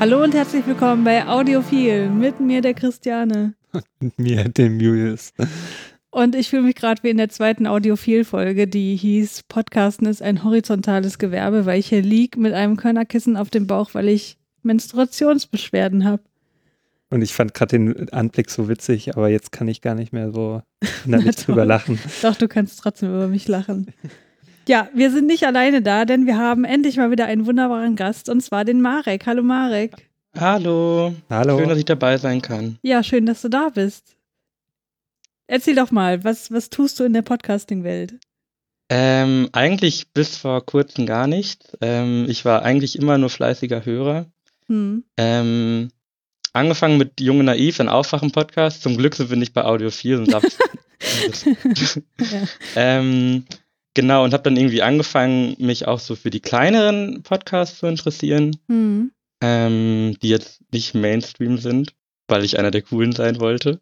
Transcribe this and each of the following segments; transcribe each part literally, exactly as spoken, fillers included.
Hallo und herzlich willkommen bei Audiophil, mit mir der Christiane. Mit mir dem Julius. Und ich fühle mich gerade wie in der zweiten Audiophil-Folge, die hieß Podcasten ist ein horizontales Gewerbe, weil ich hier lieg mit einem Körnerkissen auf dem Bauch, weil ich Menstruationsbeschwerden habe. Und ich fand gerade den Anblick so witzig, aber jetzt kann ich gar nicht mehr so innerlich drüber lachen. Doch, du kannst trotzdem über mich lachen. Ja, wir sind nicht alleine da, denn wir haben endlich mal wieder einen wunderbaren Gast, und zwar den Marek. Hallo Marek. Hallo. Hallo. Schön, dass ich dabei sein kann. Ja, schön, dass du da bist. Erzähl doch mal, was, was tust du in der Podcasting-Welt? Ähm, eigentlich bis vor kurzem gar nicht. Ähm, ich war eigentlich immer nur fleißiger Hörer. Hm. Ähm, angefangen mit Junge Naiv, ein Aufwachen-Podcast. Zum Glück sind wir nicht bei Audiophil und hab's Ja. ähm, genau, und habe dann irgendwie angefangen, mich auch so für die kleineren Podcasts zu interessieren, Hm. ähm, die jetzt nicht Mainstream sind, weil ich einer der Coolen sein wollte.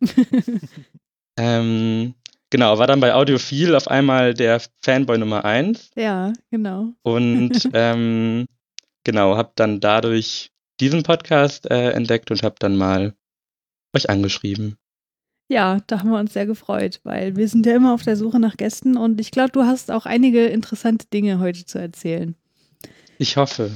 ähm, genau, war dann bei Audiophil auf einmal der Fanboy Nummer eins Ja, genau. und ähm, genau, habe dann dadurch diesen Podcast äh, entdeckt und habe dann mal euch angeschrieben. Ja, da haben wir uns sehr gefreut, weil wir sind ja immer auf der Suche nach Gästen und ich glaube, du hast auch einige interessante Dinge heute zu erzählen. Ich hoffe.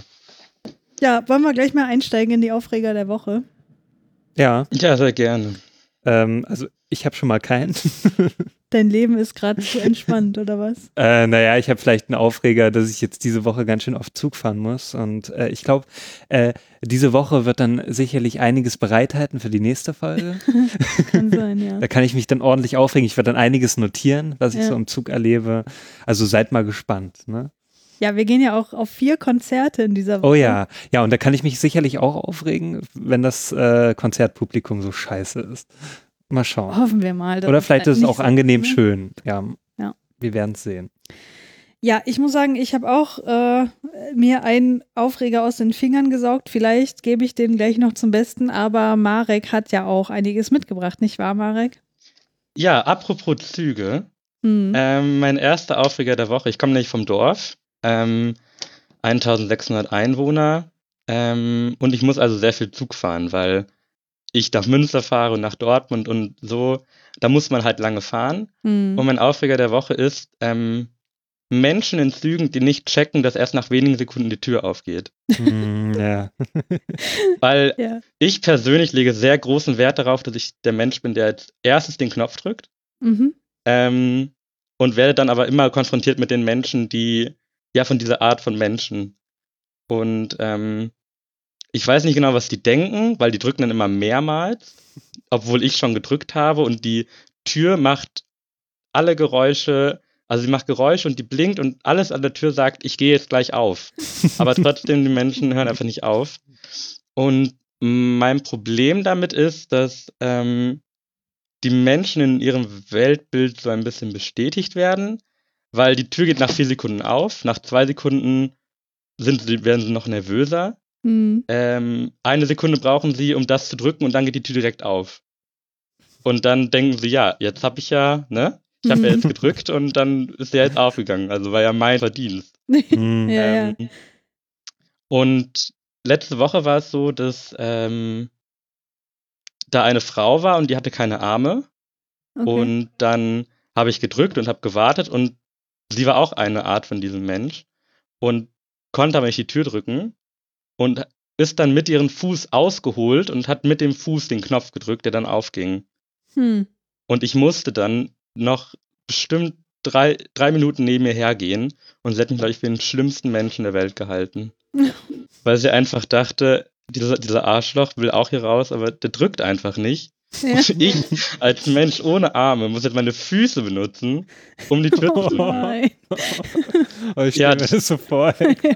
Ja, wollen wir gleich mal einsteigen in die Aufreger der Woche? Ja, Ja, sehr gerne. ähm, also ich habe schon mal keinen. Dein Leben ist gerade zu entspannt, oder was? Äh, naja, ich habe vielleicht einen Aufreger, dass ich jetzt diese Woche ganz schön oft Zug fahren muss. Und äh, ich glaube, äh, diese Woche wird dann sicherlich einiges bereithalten für die nächste Folge. Kann sein, ja. Da kann ich mich dann ordentlich aufregen. Ich werde dann einiges notieren, was ich Ja. so im Zug erlebe. Also seid mal gespannt, ne? Ja, wir gehen ja auch auf vier Konzerte in dieser Woche. Oh ja, ja, und da kann ich mich sicherlich auch aufregen, wenn das äh, Konzertpublikum so scheiße ist. Mal schauen. Hoffen wir mal. dass Oder vielleicht ist es nicht auch so angenehm ist, ne? schön. Ja, Ja. Wir werden es sehen. Ja, ich muss sagen, ich habe auch äh, mir einen Aufreger aus den Fingern gesaugt. Vielleicht gebe ich den gleich noch zum Besten, aber Marek hat ja auch einiges mitgebracht, nicht wahr, Marek? Ja, apropos Züge. Hm. Ähm, mein erster Aufreger der Woche. Ich komme nämlich vom Dorf. Ähm, eintausendsechshundert Einwohner. Ähm, und ich muss also sehr viel Zug fahren, weil ich nach Münster fahre und nach Dortmund und so. Da muss man halt lange fahren. Hm. Und mein Aufreger der Woche ist ähm, Menschen in Zügen, die nicht checken, dass erst nach wenigen Sekunden die Tür aufgeht. Hm, ja. Weil Ja. ich persönlich lege sehr großen Wert darauf, dass ich der Mensch bin, der als erstes den Knopf drückt. Mhm. Ähm, und werde dann aber immer konfrontiert mit den Menschen, die, ja, von dieser Art von Menschen. Und ähm, ich weiß nicht genau, was die denken, weil die drücken dann immer mehrmals, obwohl ich schon gedrückt habe und die Tür macht alle Geräusche, also sie macht Geräusche und die blinkt und alles an der Tür sagt, ich gehe jetzt gleich auf. Aber trotzdem, die Menschen hören einfach nicht auf. Und mein Problem damit ist, dass ähm, die Menschen in ihrem Weltbild so ein bisschen bestätigt werden, weil die Tür geht nach vier Sekunden auf, nach zwei Sekunden sind sie, werden sie noch nervöser. Hm. Ähm, eine Sekunde brauchen sie, um das zu drücken und dann geht die Tür direkt auf. Und dann denken sie, ja, jetzt habe ich ja, ne? Ich habe ja jetzt gedrückt und dann ist der jetzt aufgegangen. Also war ja mein Verdienst. Hm. Ja, ja. Ähm, und letzte Woche war es so, dass ähm, da eine Frau war und die hatte keine Arme. Okay. Und dann habe ich gedrückt und habe gewartet und sie war auch eine Art von diesem Mensch und konnte aber nicht die Tür drücken und ist dann mit ihrem Fuß ausgeholt und hat mit dem Fuß den Knopf gedrückt, der dann aufging. Hm. Und ich musste dann noch bestimmt drei, drei Minuten neben ihr hergehen und sie hat mich, glaube ich, für den schlimmsten Menschen der Welt gehalten. Weil sie einfach dachte, dieser, dieser Arschloch will auch hier raus, aber der drückt einfach nicht. Ja. Und ich als Mensch ohne Arme muss jetzt meine Füße benutzen, um die Tür zu Oh drücken. nein. Oh, ich Ja, stelle mir das so vor.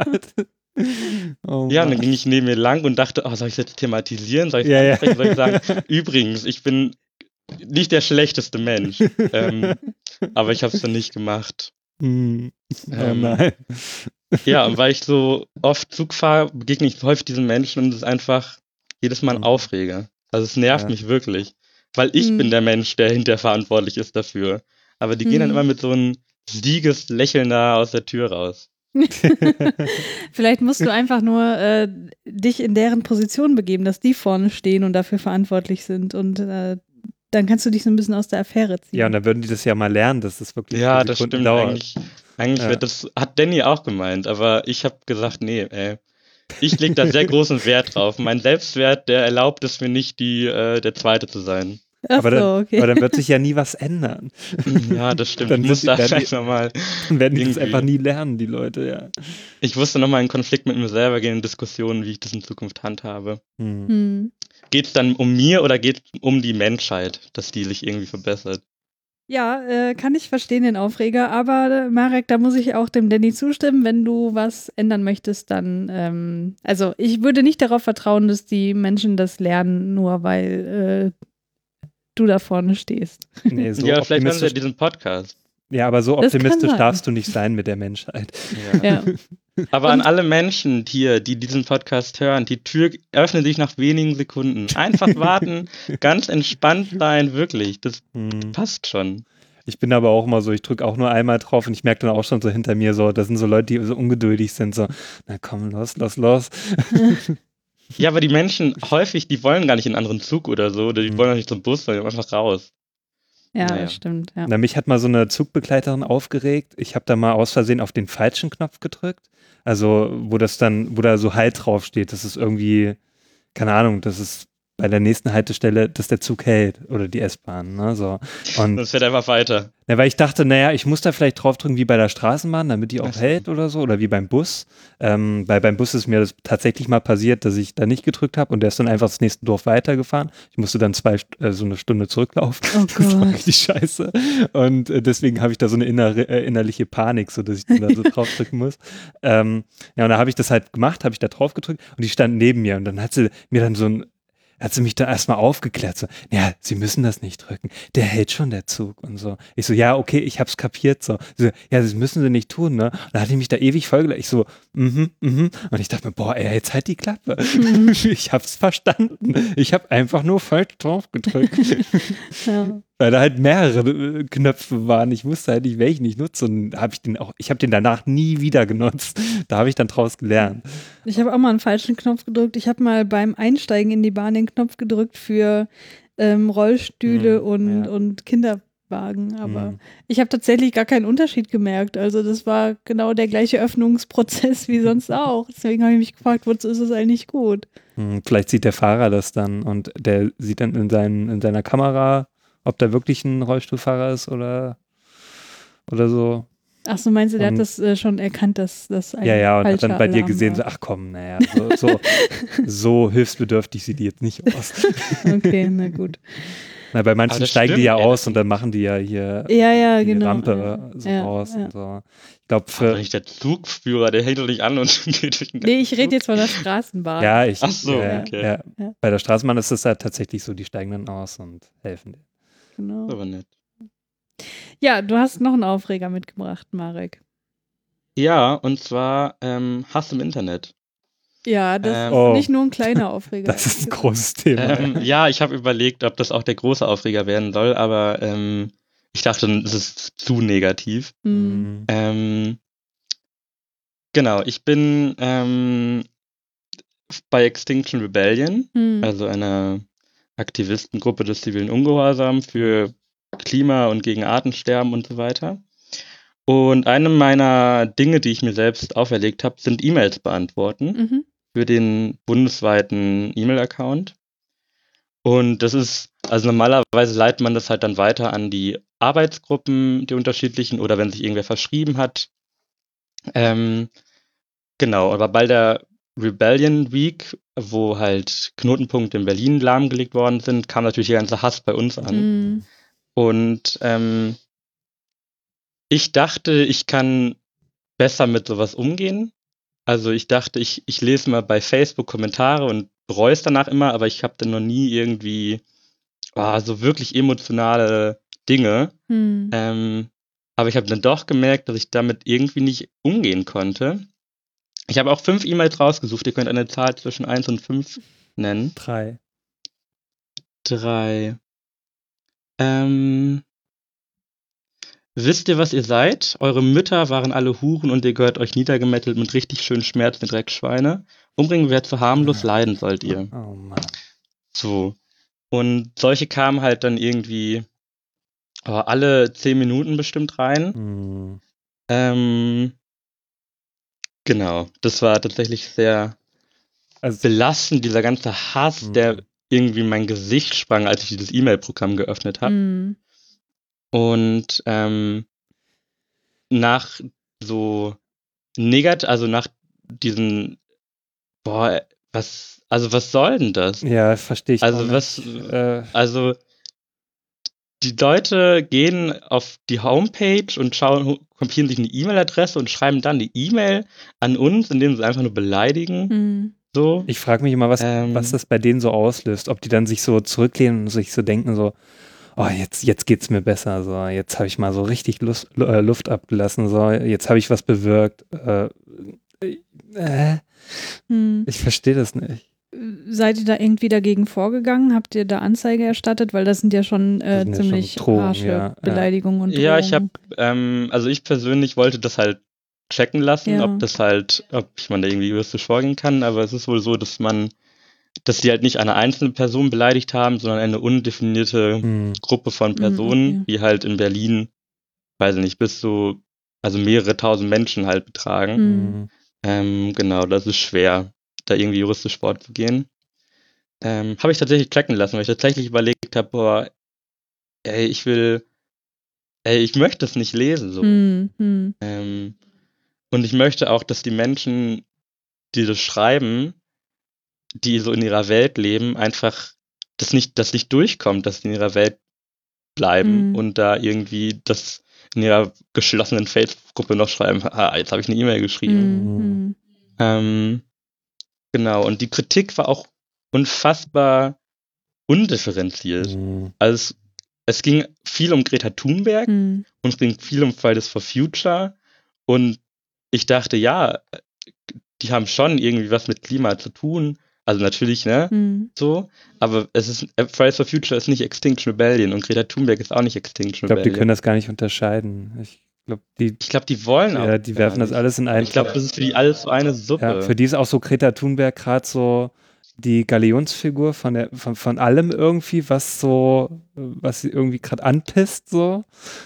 Oh, Ja, und dann Mann. ging ich neben ihr lang und dachte, oh, soll ich es jetzt thematisieren? Soll ich es Ja, ja. ansprechen? Soll ich sagen, übrigens, ich bin nicht der schlechteste Mensch. ähm, aber ich habe es dann nicht gemacht. Hm. Oh Ähm, nein. Ja, und weil ich so oft Zug fahre, begegne ich häufig diesen Menschen und es ist einfach jedes Mal ein Mhm. Aufreger. Also es nervt Ja. mich wirklich. Weil ich Hm. bin der Mensch, der hinterher verantwortlich ist dafür. Aber die gehen dann Hm. immer mit so einem Siegeslächeln da aus der Tür raus. Vielleicht musst du einfach nur äh, dich in deren Position begeben, dass die vorne stehen und dafür verantwortlich sind und äh, dann kannst du dich so ein bisschen aus der Affäre ziehen. Ja, und dann würden die das ja mal lernen, dass das wirklich Ja, vier das Sekunden stimmt. dauert. Eigentlich, eigentlich Ja. wird das, hat Danny auch gemeint, aber ich habe gesagt, nee, ey. Ich lege da sehr großen Wert drauf. Mein Selbstwert, der erlaubt es mir nicht, die, äh, der Zweite zu sein. Ach aber, so, dann, okay. aber dann wird sich ja nie was ändern. Ja, das stimmt. Dann ich muss sind da die- werden vielleicht die- nochmal. Dann werden die das Irgendwie. einfach nie lernen, die Leute, ja. Ich musste nochmal in Konflikt mit mir selber gehen, in Diskussionen, wie ich das in Zukunft handhabe. Hm. Hm. Geht es dann um mir oder geht es um die Menschheit, dass die sich irgendwie verbessert? Ja, äh, kann ich verstehen, den Aufreger, aber äh, Marek, da muss ich auch dem Danny zustimmen, wenn du was ändern möchtest, dann, ähm, also ich würde nicht darauf vertrauen, dass die Menschen das lernen, nur weil äh, du da vorne stehst. Nee, so ja, vielleicht hören sie ja optimistisch. diesen Podcast. Ja, aber so Das kann optimistisch sein. darfst du nicht sein mit der Menschheit. Ja. Ja. Aber Und- an alle Menschen hier, die diesen Podcast hören, die Tür öffnet sich nach wenigen Sekunden. Einfach warten, ganz entspannt sein, wirklich. Das Hm. passt schon. Ich bin aber auch immer so, ich drücke auch nur einmal drauf und ich merke dann auch schon so hinter mir so, das sind so Leute, die so ungeduldig sind, so, na komm, los, los, los. Ja, aber die Menschen häufig, die wollen gar nicht in einen anderen Zug oder so, oder die Hm. wollen auch nicht zum Bus, sondern einfach raus. Ja, Naja. das stimmt, ja. Na, mich hat mal so eine Zugbegleiterin aufgeregt. Ich habe da mal aus Versehen auf den falschen Knopf gedrückt. Also, wo das dann, wo da so Halt draufsteht. Das ist irgendwie, keine Ahnung, das ist bei der nächsten Haltestelle, dass der Zug hält oder die S-Bahn, ne, so. Und Das fährt einfach weiter. ja, weil ich dachte, naja, ich muss da vielleicht draufdrücken wie bei der Straßenbahn, damit die auch Ach so. hält oder so, oder wie beim Bus. Ähm, weil beim Bus ist mir das tatsächlich mal passiert, dass ich da nicht gedrückt habe und der ist dann einfach das nächste Dorf weitergefahren. Ich musste dann zwei, St- äh, so eine Stunde zurücklaufen. Oh Das war Gott. richtig scheiße. Und äh, deswegen habe ich da so eine innere, äh, innerliche Panik, so dass ich dann da so draufdrücken muss. Ähm, ja, und da habe ich das halt gemacht, habe ich da drauf gedrückt und die stand neben mir und dann hat sie mir dann so ein hat sie mich da erstmal aufgeklärt, so, ja, Sie müssen das nicht drücken, der hält schon, der Zug und so. Ich so, ja, okay, ich hab's kapiert, so. Sie so, ja, das müssen Sie nicht tun, ne? Und dann hat die mich da ewig vollgelegt. Ich so, mhm, mhm. Und ich dachte mir, boah, ey, jetzt halt die Klappe. Mhm. Ich hab's verstanden. Ich hab einfach nur falsch drauf gedrückt. Ja. Weil da halt mehrere äh, Knöpfe waren. Ich wusste halt nicht, welchen ich nutze. Und hab ich den auch, ich habe den danach nie wieder genutzt. Da habe ich dann draus gelernt. Ich habe auch mal einen falschen Knopf gedrückt. Ich habe mal beim Einsteigen in die Bahn den Knopf gedrückt für ähm, Rollstühle Hm, und, ja. und Kinderwagen. Aber Hm. ich habe tatsächlich gar keinen Unterschied gemerkt. Also das war genau der gleiche Öffnungsprozess wie sonst auch. Deswegen habe ich mich gefragt, wozu ist es eigentlich gut? Hm, vielleicht sieht der Fahrer das dann und der sieht dann in, seinen, in seiner Kamera, ob da wirklich ein Rollstuhlfahrer ist oder, oder so. Ach so, meinst du, der Und- hat das äh, schon erkannt, dass das ein Ja, ja, und hat falscher dann bei dir Alarm gesehen, so, war. ach komm, naja, so, so, so hilfsbedürftig sieht die jetzt nicht aus. Okay, na gut. Na, bei manchen das steigen die stimmt, ja ja, aus das- und dann machen die ja hier Ja, ja, die genau. Rampe ja, so ja, raus ja. und so. Ich glaube, Aber für, nicht der Zugführer, der hält doch nicht an und geht durch den Nee, ich ganzen rede Zug. jetzt von der Straßenbahn. ja, ich, Ach so, ja, okay. ja, Ja. bei der Straßenbahn ist es halt tatsächlich so, die steigen dann aus und helfen dir. Genau. Aber nett. Ja, du hast noch einen Aufreger mitgebracht, Marek. Ja, und zwar ähm, Hass im Internet. Ja, das Ähm, ist Oh. nicht nur ein kleiner Aufreger. Das ist ein großes Thema. Ähm, ja, ich habe überlegt, ob das auch der große Aufreger werden soll, aber ähm, ich dachte, es ist zu negativ. Hm. Mhm. Ähm, genau, ich bin ähm, bei Extinction Rebellion, Hm. also einer Aktivistengruppe des zivilen Ungehorsams für Klima und gegen Artensterben und so weiter. Und eine meiner Dinge, die ich mir selbst auferlegt habe, sind E-Mails beantworten Mhm. für den bundesweiten E-Mail-Account. Und das ist, also normalerweise leitet man das halt dann weiter an die Arbeitsgruppen, die unterschiedlichen, oder wenn sich irgendwer verschrieben hat. Ähm, genau, aber bei der Rebellion Week, wo halt Knotenpunkte in Berlin lahmgelegt worden sind, kam natürlich der ganze Hass bei uns an. Hm. Und ähm, ich dachte, ich kann besser mit sowas umgehen. Also ich dachte, ich, ich lese mal bei Facebook Kommentare und bereue es danach immer, aber ich habe dann noch nie irgendwie ah, so wirklich emotionale Dinge. Hm. Ähm, aber ich habe dann doch gemerkt, dass ich damit irgendwie nicht umgehen konnte. Ich habe auch fünf E-Mails rausgesucht. Ihr könnt eine Zahl zwischen eins und fünf nennen. Drei. Drei. Ähm, Wisst ihr, was ihr seid? Eure Mütter waren alle Huren und ihr gehört euch niedergemettelt mit richtig schönen Schmerzen, ihr Dreckschweine. Umbringen wäre zu harmlos, leiden sollt ihr. Oh Mann. So. Und solche kamen halt dann irgendwie oh, alle zehn Minuten bestimmt rein. Hm. Ähm, genau. Das war tatsächlich sehr Also, belastend, dieser ganze Hass, hm. der irgendwie in mein Gesicht sprang, als ich dieses E-Mail-Programm geöffnet habe. Mhm. Und ähm, nach so negat, also nach diesen, boah, was, also was soll denn das? Ja, verstehe ich auch Also nicht. was, Äh, also die Leute gehen auf die Homepage und schauen, kopieren sich eine E-Mail-Adresse und schreiben dann die E-Mail an uns, indem sie einfach nur beleidigen. Mhm. So. ich frage mich immer, was, Ähm, was das bei denen so auslöst. Ob die dann sich so zurücklehnen und sich so denken, so, oh, jetzt, jetzt geht's mir besser. So, jetzt habe ich mal so richtig Lust, äh, Luft abgelassen. So, jetzt habe ich was bewirkt. Äh, äh, Mhm. ich verstehe das nicht. Seid ihr da irgendwie dagegen vorgegangen? Habt ihr da Anzeige erstattet? Weil das sind ja schon Das äh, sind ja ziemlich schon Drohungen, harsche ja, ja. Beleidigungen und ja, ich habe, Drohungen. ähm, also ich persönlich wollte das halt checken lassen, Ja. ob das halt, ob ich man da irgendwie juristisch vorgehen kann, aber es ist wohl so, dass man, dass die halt nicht eine einzelne Person beleidigt haben, sondern eine undefinierte Hm. Gruppe von Hm, Personen, okay. die halt in Berlin, weiß ich nicht, bis zu, also mehrere tausend Menschen halt betragen. Hm. Hm. Ähm, genau, das ist schwer, da irgendwie juristisch vorzugehen. Ähm, habe ich tatsächlich checken lassen, weil ich tatsächlich überlegt habe, boah, ey, ich will, ey, ich möchte das nicht lesen, so. Hm. Hm. Ähm, und ich möchte auch, dass die Menschen, die das schreiben, die so in ihrer Welt leben, einfach das nicht, das nicht durchkommt, dass sie in ihrer Welt bleiben Hm. und da irgendwie das in ihrer geschlossenen Facebook-Gruppe noch schreiben, ah, jetzt habe ich eine E-Mail geschrieben. Hm. Hm. Ähm, genau, und die Kritik war auch unfassbar undifferenziert. Hm. Also es, es ging viel um Greta Thunberg Hm. und es ging viel um Fridays for Future und ich dachte, ja, die haben schon irgendwie was mit Klima zu tun. Also natürlich, ne, Hm. so, aber es ist, Fridays for Future ist nicht Extinction Rebellion und Greta Thunberg ist auch nicht Ich Extinction glaube, die Rebellion. können das gar nicht unterscheiden. Ich glaube, die, Ich glaube, die wollen auch ja, die gar werfen das nicht. alles in einen Ich glaube, Topf. das ist für die alles so eine Ja, Suppe. für die ist auch so Greta Thunberg gerade so die Galionsfigur von, der, von, von allem irgendwie, was so, was sie irgendwie gerade anpisst, so.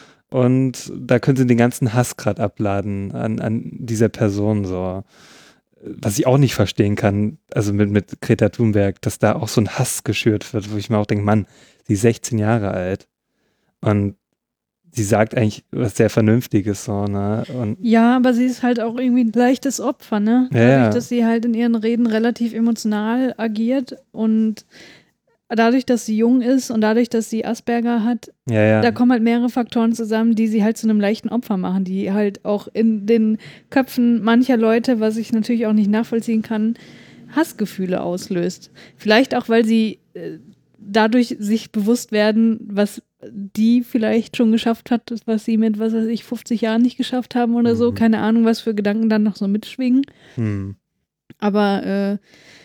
Und da können sie den ganzen Hass gerade abladen an, an dieser Person, so. Was ich auch nicht verstehen kann, also mit, mit Greta Thunberg, dass da auch so ein Hass geschürt wird, wo ich mir auch denke, Mann, sie ist sechzehn Jahre alt und sie sagt eigentlich was sehr Vernünftiges, so, ne? Und Ja, aber sie ist halt auch irgendwie ein leichtes Opfer, ne? Ja, Dadurch, ja. dass sie halt in ihren Reden relativ emotional agiert und dadurch, dass sie jung ist und dadurch, dass sie Asperger hat, ja, ja. da kommen halt mehrere Faktoren zusammen, die sie halt zu einem leichten Opfer machen, die halt auch in den Köpfen mancher Leute, was ich natürlich auch nicht nachvollziehen kann, Hassgefühle auslöst. Vielleicht auch, weil sie äh, dadurch sich bewusst werden, was die vielleicht schon geschafft hat, was sie mit, was weiß ich, fünfzig Jahren nicht geschafft haben oder so. Mhm. Keine Ahnung, was für Gedanken dann noch so mitschwingen. Hm. Aber äh,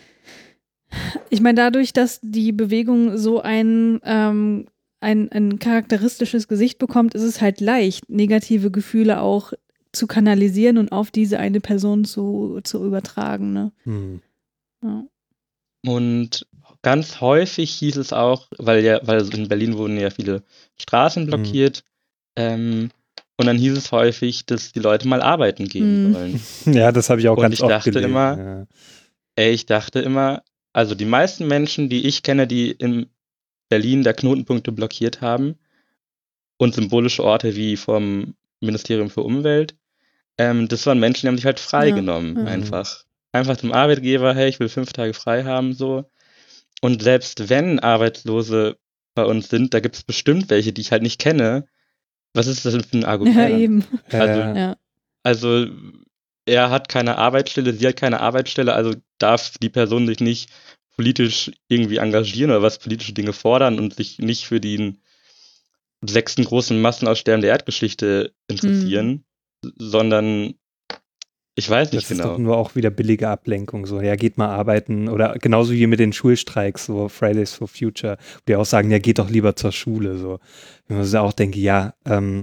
ich meine, dadurch, dass die Bewegung so ein, ähm, ein, ein charakteristisches Gesicht bekommt, ist es halt leicht, negative Gefühle auch zu kanalisieren und auf diese eine Person zu, zu übertragen. Ne? Hm. Ja. Und ganz häufig hieß es auch, weil ja, weil in Berlin wurden ja viele Straßen blockiert, ähm, und dann hieß es häufig, dass die Leute mal arbeiten gehen Hm. sollen. Ja, das habe ich auch Und ganz ich oft dachte gelesen. immer, ja. Ey, ich dachte immer, also die meisten Menschen, die ich kenne, die in Berlin da Knotenpunkte blockiert haben und symbolische Orte wie vom Ministerium für Umwelt, ähm, das waren Menschen, die haben sich halt freigenommen, Ja, ja. einfach. Einfach zum Arbeitgeber, hey, ich will fünf Tage frei haben, so. Und selbst wenn Arbeitslose bei uns sind, da gibt es bestimmt welche, die ich halt nicht kenne. Was ist das denn für ein Argument? Ja, eben. Also, Ja. Ja. Also er hat keine Arbeitsstelle, sie hat keine Arbeitsstelle, also darf die Person sich nicht politisch irgendwie engagieren oder was politische Dinge fordern und sich nicht für den sechsten großen Massenaussterben der Erdgeschichte interessieren, sondern ich weiß nicht Das ist genau. doch nur auch wieder billige Ablenkung. So, ja, geht mal arbeiten. Oder genauso wie mit den Schulstreiks, so Fridays for Future, wo die auch sagen, ja, geht doch lieber zur Schule. So. Wenn man sich auch denke, ja, ähm,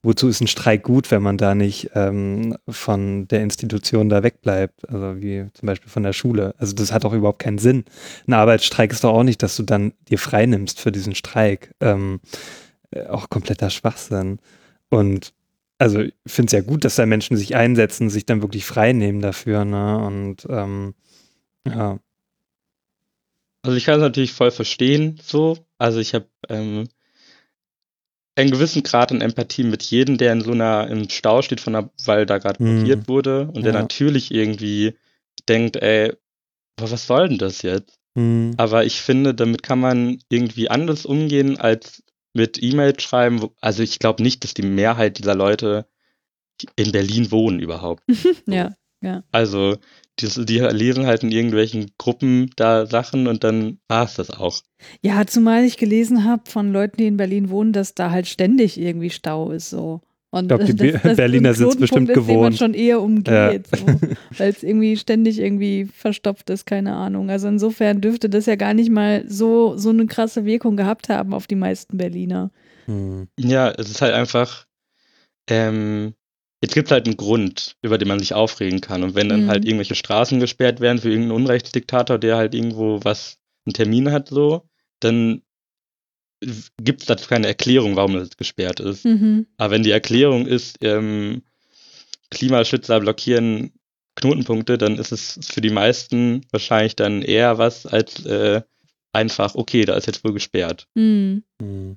wozu ist ein Streik gut, wenn man da nicht ähm, von der Institution da wegbleibt, also wie zum Beispiel von der Schule. Also das hat doch überhaupt keinen Sinn. Ein Arbeitsstreik ist doch auch nicht, dass du dann dir frei nimmst für diesen Streik. Ähm, äh, auch kompletter Schwachsinn. Und also ich finde es ja gut, dass da Menschen sich einsetzen, sich dann wirklich frei nehmen dafür, ne? Und ähm, ja. Also ich kann es natürlich voll verstehen, so. Also ich habe ähm, einen gewissen Grad an Empathie mit jedem, der in so einer im Stau steht, von der, weil da gerade Mhm. blockiert wurde und der Ja. natürlich irgendwie denkt, ey, boah, was soll denn das jetzt? Hm. Aber ich finde, damit kann man irgendwie anders umgehen als mit E-Mail schreiben. wo- Also ich glaube nicht, dass die Mehrheit dieser Leute in Berlin wohnen überhaupt. Ja, ja. Also die, die lesen halt in irgendwelchen Gruppen da Sachen und dann war es das auch. Ja, zumal ich gelesen habe von Leuten, die in Berlin wohnen, dass da halt ständig irgendwie Stau ist so. Und Ich glaub, die das- Be- das Berliner ein sind's bestimmt Knotenpunkt ist, den man gewohnt. schon eher umgeht, Ja. so, weil es irgendwie ständig irgendwie verstopft ist, keine Ahnung. Also insofern dürfte das ja gar nicht mal so, so eine krasse Wirkung gehabt haben auf die meisten Berliner. Hm. Ja, es ist halt einfach, ähm, jetzt gibt es halt einen Grund, über den man sich aufregen kann. Und wenn dann Mhm. halt irgendwelche Straßen gesperrt werden für irgendeinen Unrechtsdiktator, der halt irgendwo was, einen Termin hat, so, dann gibt es dazu keine Erklärung, warum das gesperrt ist. Mhm. Aber wenn die Erklärung ist, ähm, Klimaschützer blockieren Knotenpunkte, dann ist es für die meisten wahrscheinlich dann eher was als äh, einfach, okay, da ist jetzt wohl gesperrt. Mhm. Hm.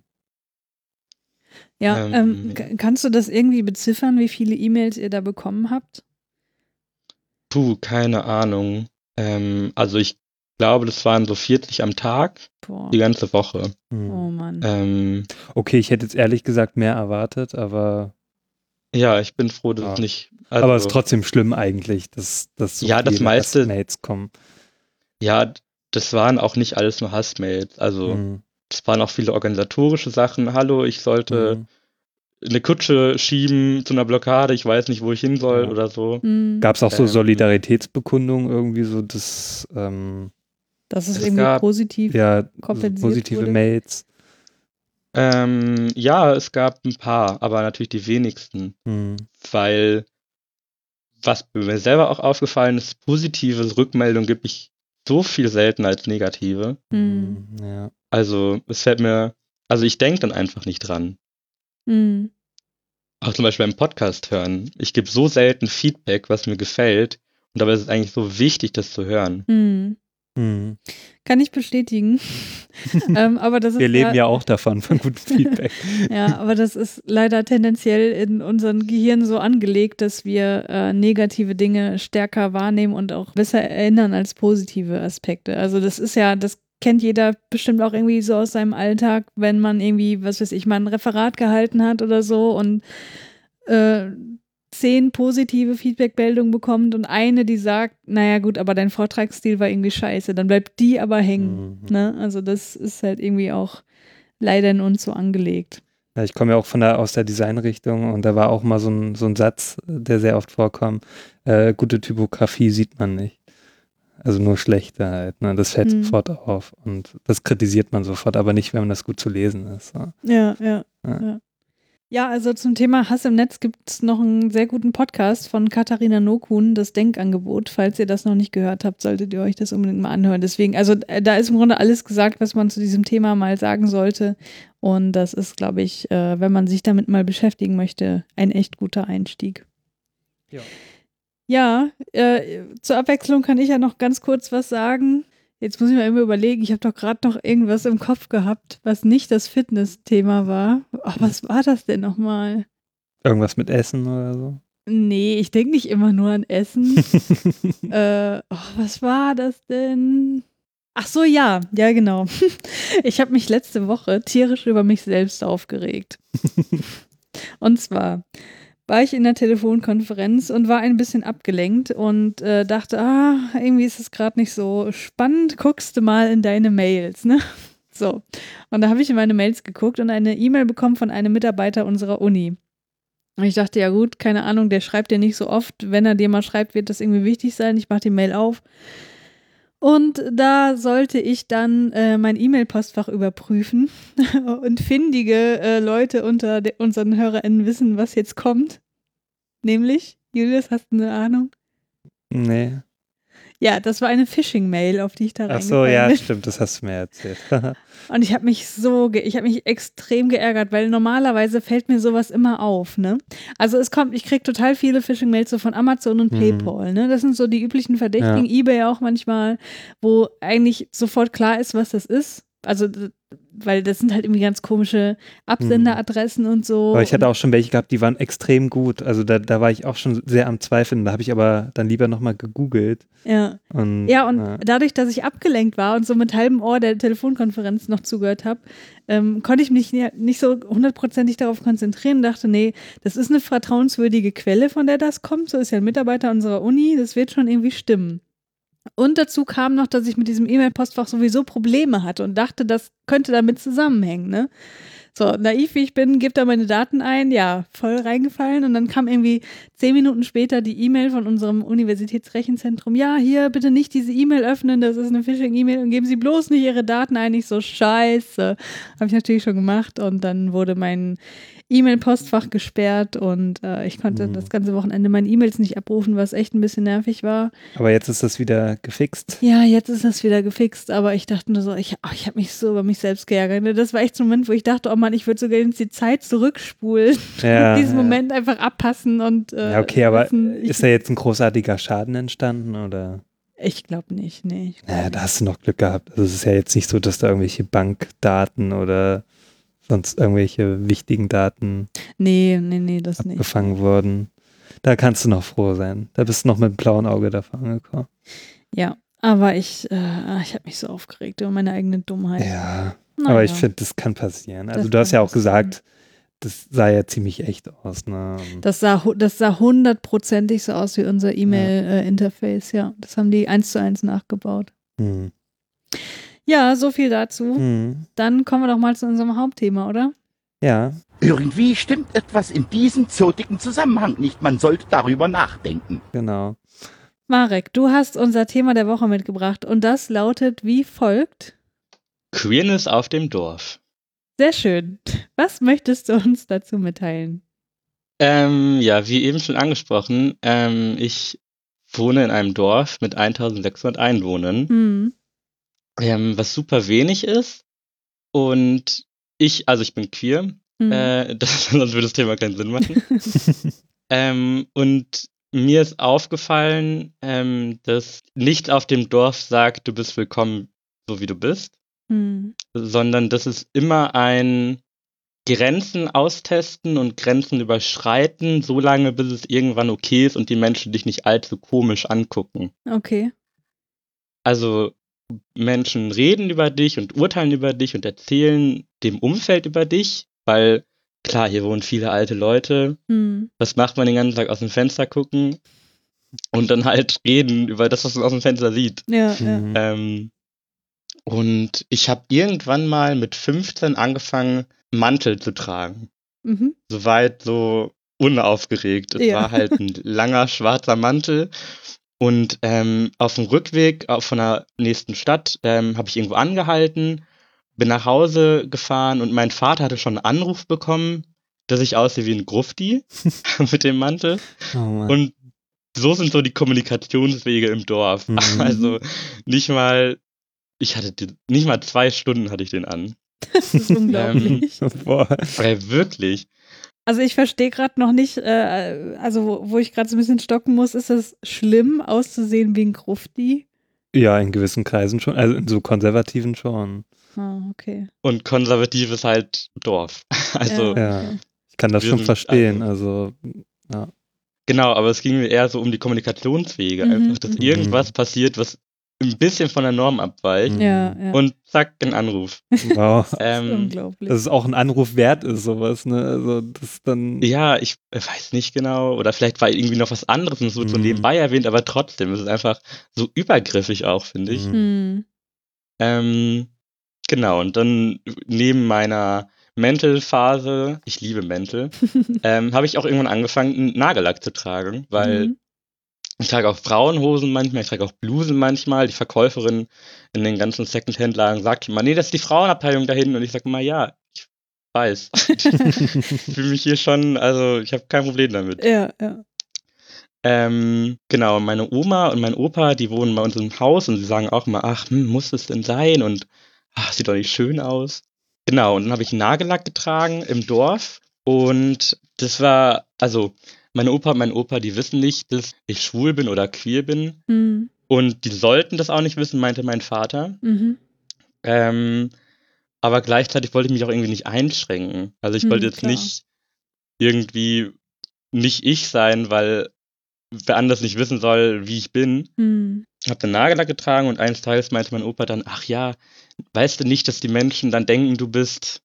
Ja, Ähm, ähm, k- kannst du das irgendwie beziffern, wie viele E-Mails ihr da bekommen habt? Puh, keine Ahnung. Ähm, also ich glaube, das waren so vierzig am Tag, Boah. die ganze Woche. Hm. Oh Mann. Ähm, Okay, ich hätte jetzt ehrlich gesagt mehr erwartet, aber, ja, ich bin froh, dass Ja. es nicht. Also, aber es ist trotzdem schlimm eigentlich, dass, dass so Ja, das viele meiste- Hassmails kommen. ja, das waren auch nicht alles nur Hassmails. Also Hm. es waren auch viele organisatorische Sachen. Hallo, ich sollte Hm. eine Kutsche schieben zu einer Blockade, ich weiß nicht, wo ich hin soll Ja. oder so. Mhm. Gab es auch so Ähm, Solidaritätsbekundungen irgendwie so, dass ähm, Dass es es irgendwie gab- positiv ja, so kompensiert positive wurde? Mails. Ähm, ja, es gab ein paar, aber natürlich die wenigsten, Hm. weil was mir selber auch aufgefallen ist, positive Rückmeldungen gibt ich so viel seltener als negative. Mhm. Hm. Ja. Also es fällt mir, also ich denke dann einfach nicht dran. Mhm. Auch zum Beispiel beim Podcast hören. Ich gebe so selten Feedback, was mir gefällt. Und dabei ist es eigentlich so wichtig, das zu hören. Mhm. Hm. Kann ich bestätigen. ähm, aber das ist Wir leben ja auch davon, von gutem Feedback. Ja, aber das ist leider tendenziell in unserem Gehirn so angelegt, dass wir äh, negative Dinge stärker wahrnehmen und auch besser erinnern als positive Aspekte. Also das ist ja, das kennt jeder bestimmt auch irgendwie so aus seinem Alltag, wenn man irgendwie, was weiß ich, mal ein Referat gehalten hat oder so und äh, zehn positive Feedbackmeldungen bekommt und eine, die sagt, naja gut, aber dein Vortragsstil war irgendwie scheiße, dann bleibt die aber hängen. Mhm. Ne? Also das ist halt irgendwie auch leider in uns so angelegt. Ja, ich komme ja auch von der, aus der Designrichtung und da war auch mal so ein, so ein Satz, der sehr oft vorkommt. Äh, gute Typografie sieht man nicht. Also nur schlechte halt. Ne? Das fällt Hm. sofort auf und das kritisiert man sofort, aber nicht, wenn das gut zu lesen ist. So. Ja, ja, Ja. ja. Ja, also zum Thema Hass im Netz gibt es noch einen sehr guten Podcast von Katharina Nokun, das Denkangebot. Falls ihr das noch nicht gehört habt, solltet ihr euch das unbedingt mal anhören. Deswegen, also äh, da ist im Grunde alles gesagt, was man zu diesem Thema mal sagen sollte. Und das ist, glaube ich, äh, wenn man sich damit mal beschäftigen möchte, ein echt guter Einstieg. Ja. Ja, äh, zur Abwechslung kann ich ja noch ganz kurz was sagen. Jetzt muss ich mir immer überlegen, ich habe doch gerade noch irgendwas im Kopf gehabt, was nicht das Fitness-Thema war. Oh, was war das denn nochmal? Irgendwas mit Essen oder so? Nee, ich denke nicht immer nur an Essen. äh, oh, was war das denn? Ach so, ja, ja genau. Ich habe mich letzte Woche tierisch über mich selbst aufgeregt. Und zwar war ich in der Telefonkonferenz und war ein bisschen abgelenkt und äh, dachte, ah, irgendwie ist es gerade nicht so spannend, guckst du mal in deine Mails, ne? So. Und da habe ich in meine Mails geguckt und eine E-Mail bekommen von einem Mitarbeiter unserer Uni. Und ich dachte, ja gut, keine Ahnung, der schreibt ja nicht so oft. Wenn er dir mal schreibt, wird das irgendwie wichtig sein. Ich mache die Mail auf Und da sollte ich dann äh, mein E-Mail-Postfach überprüfen und findige äh, Leute unter de- unseren HörerInnen wissen, was jetzt kommt. Nämlich, Julius, hast du eine Ahnung? Nee. Ja, das war eine Phishing-Mail, auf die ich da Ach so, reingefallen ja, bin. stimmt, das hast du mir erzählt. Und ich habe mich so, ge- ich habe mich extrem geärgert, weil normalerweise fällt mir sowas immer auf, ne? Also es kommt, ich kriege total viele Phishing-Mails so von Amazon und Mhm. PayPal, ne? Das sind so die üblichen Verdächtigen, eBay auch manchmal, wo eigentlich sofort klar ist, was das ist. Also, d- weil das sind halt irgendwie ganz komische Absenderadressen und so. Aber ich hatte Und- auch schon welche gehabt, die waren extrem gut. Also da, da war ich auch schon sehr am Zweifeln. Da habe ich aber dann lieber nochmal gegoogelt. Ja. Und, Ja, und ja. dadurch, dass ich abgelenkt war und so mit halbem Ohr der Telefonkonferenz noch zugehört habe, ähm, konnte ich mich nicht, nicht so hundertprozentig darauf konzentrieren und dachte, nee, das ist eine vertrauenswürdige Quelle, von der das kommt. So ist ja ein Mitarbeiter unserer Uni, das wird schon irgendwie stimmen. Und dazu kam noch, dass ich mit diesem E-Mail-Postfach sowieso Probleme hatte und dachte, das könnte damit zusammenhängen, ne? So, naiv wie ich bin, gebe da meine Daten ein, ja, voll reingefallen und dann kam irgendwie zehn Minuten später die E-Mail von unserem Universitätsrechenzentrum, ja, hier, bitte nicht diese E-Mail öffnen, das ist eine Phishing-E-Mail und geben Sie bloß nicht Ihre Daten ein. Ich so, scheiße. Habe ich natürlich schon gemacht und dann wurde mein E-Mail-Postfach gesperrt und äh, ich konnte Mhm. das ganze Wochenende meine E-Mails nicht abrufen, was echt ein bisschen nervig war. Aber jetzt ist das wieder gefixt. Ja, jetzt ist das wieder gefixt, aber ich dachte nur so, ich, oh, ich habe mich so über mich selbst geärgert. Ne? Das war echt so ein Moment, wo ich dachte, oh Mann, ich würde sogar jetzt die Zeit zurückspulen, Ja, diesen ja. Moment einfach abpassen und äh, Ja, okay, aber wissen, ich, ist da jetzt ein großartiger Schaden entstanden oder? ich glaube nicht, nee. Ich glaub Naja, nicht. da hast du noch Glück gehabt. Also es ist ja jetzt nicht so, dass da irgendwelche Bankdaten oder sonst irgendwelche wichtigen Daten Nee, nee, nee, das nicht. abgefangen wurden. Da kannst du noch froh sein. Da bist du noch mit dem blauen Auge davon angekommen. Ja, aber ich, äh, ich habe mich so aufgeregt über meine eigene Dummheit. Ja, Naja. aber ich finde, das kann passieren. Also Das du hast kann ja auch passieren. gesagt, das sah ja ziemlich echt aus. Ne? Und Das sah, hu- das sah hundertprozentig so aus wie unser E-Mail-Interface, ja. Das haben die eins zu eins nachgebaut. hm. Ja, so viel dazu. Hm. Dann kommen wir doch mal zu unserem Hauptthema, oder? Ja, Irgendwie stimmt etwas in diesem zotigen Zusammenhang nicht. Man sollte darüber nachdenken. genau. Marek, du hast unser Thema der Woche mitgebracht und das lautet wie folgt. Queerness auf dem Dorf. Sehr schön. Was möchtest du uns dazu mitteilen? Ähm, ja, wie eben schon angesprochen, ähm, ich wohne in einem Dorf mit eintausendsechshundert Einwohnern, Hm. ähm, was super wenig ist. Und ich, also ich bin queer, Hm. äh, das, sonst würde das Thema keinen Sinn machen. ähm, und mir ist aufgefallen, ähm, dass nichts auf dem Dorf sagt, du bist willkommen, so wie du bist, Hm. sondern dass es immer ein Grenzen austesten und Grenzen überschreiten, so lange, bis es irgendwann okay ist und die Menschen dich nicht allzu komisch angucken. Okay. Also Menschen reden über dich und urteilen über dich und erzählen dem Umfeld über dich, weil klar, hier wohnen viele alte Leute. Hm. Was macht man den ganzen Tag aus dem Fenster gucken und dann halt reden über das, was man aus dem Fenster sieht. Ja, ja. Mhm. Ähm, und ich habe irgendwann mal mit fünfzehn angefangen, Mantel zu tragen. Mhm. Soweit so unaufgeregt. Es Ja. war halt ein langer schwarzer Mantel. Und ähm, auf dem Rückweg auf von der nächsten Stadt ähm, habe ich irgendwo angehalten, bin nach Hause gefahren und mein Vater hatte schon einen Anruf bekommen, dass ich aussehe wie ein Grufti mit dem Mantel. Oh Mann. Und so sind so die Kommunikationswege im Dorf. Mhm. Also nicht mal, ich hatte die, nicht mal zwei Stunden hatte ich den an. Das ist unglaublich. Boah. Weil wirklich. Also ich verstehe gerade noch nicht, äh, also wo, wo ich gerade so ein bisschen stocken muss, ist es schlimm auszusehen wie ein Grufti? Ja, in gewissen Kreisen schon, also in so konservativen schon. Ah, okay. Und konservativ ist halt Dorf. Also Ja. okay. Ich kann das Wir schon sind verstehen. Also, ja. genau, aber es ging mir eher so um die Kommunikationswege. Mhm, Einfach, dass mhm. irgendwas passiert, was ein bisschen von der Norm abweicht. Mhm. Ja, ja. Und zack, ein Anruf. Wow. Das ist Ähm, unglaublich. Dass es auch ein Anruf wert ist, sowas, ne? Also, das dann. Ja, ich weiß nicht genau. Oder vielleicht war irgendwie noch was anderes und es wird so Mhm. nebenbei erwähnt, aber trotzdem, es ist einfach so übergriffig auch, finde ich. Mhm. Hm. Ähm, genau, und dann neben meiner Mental-Phase, ich liebe Mental, ähm, habe ich auch irgendwann angefangen, einen Nagellack zu tragen, weil Mhm. Ich trage auch Frauenhosen manchmal, ich trage auch Blusen manchmal. Die Verkäuferin in den ganzen Secondhand-Lagen sagt immer, nee, das ist die Frauenabteilung da hinten. Und ich sage immer, ja, ich weiß. Ich fühle mich hier schon, also ich habe kein Problem damit. Ja, ja. Ähm, genau, meine Oma und mein Opa, die wohnen bei uns im Haus und sie sagen auch immer, ach, hm, muss es denn sein? Und ach, sieht doch nicht schön aus. Genau, und dann habe ich Nagellack getragen im Dorf und das war, also meine Opa und mein Opa, die wissen nicht, dass ich schwul bin oder queer bin Mhm. und die sollten das auch nicht wissen, meinte mein Vater. Mhm. Ähm, aber gleichzeitig wollte ich mich auch irgendwie nicht einschränken. Also ich Mhm, wollte jetzt klar. nicht irgendwie nicht ich sein, weil wer anders nicht wissen soll, wie ich bin. Mhm. Hab dann Nagellack getragen und eines Tages meinte mein Opa dann, ach ja, weißt du nicht, dass die Menschen dann denken, du bist,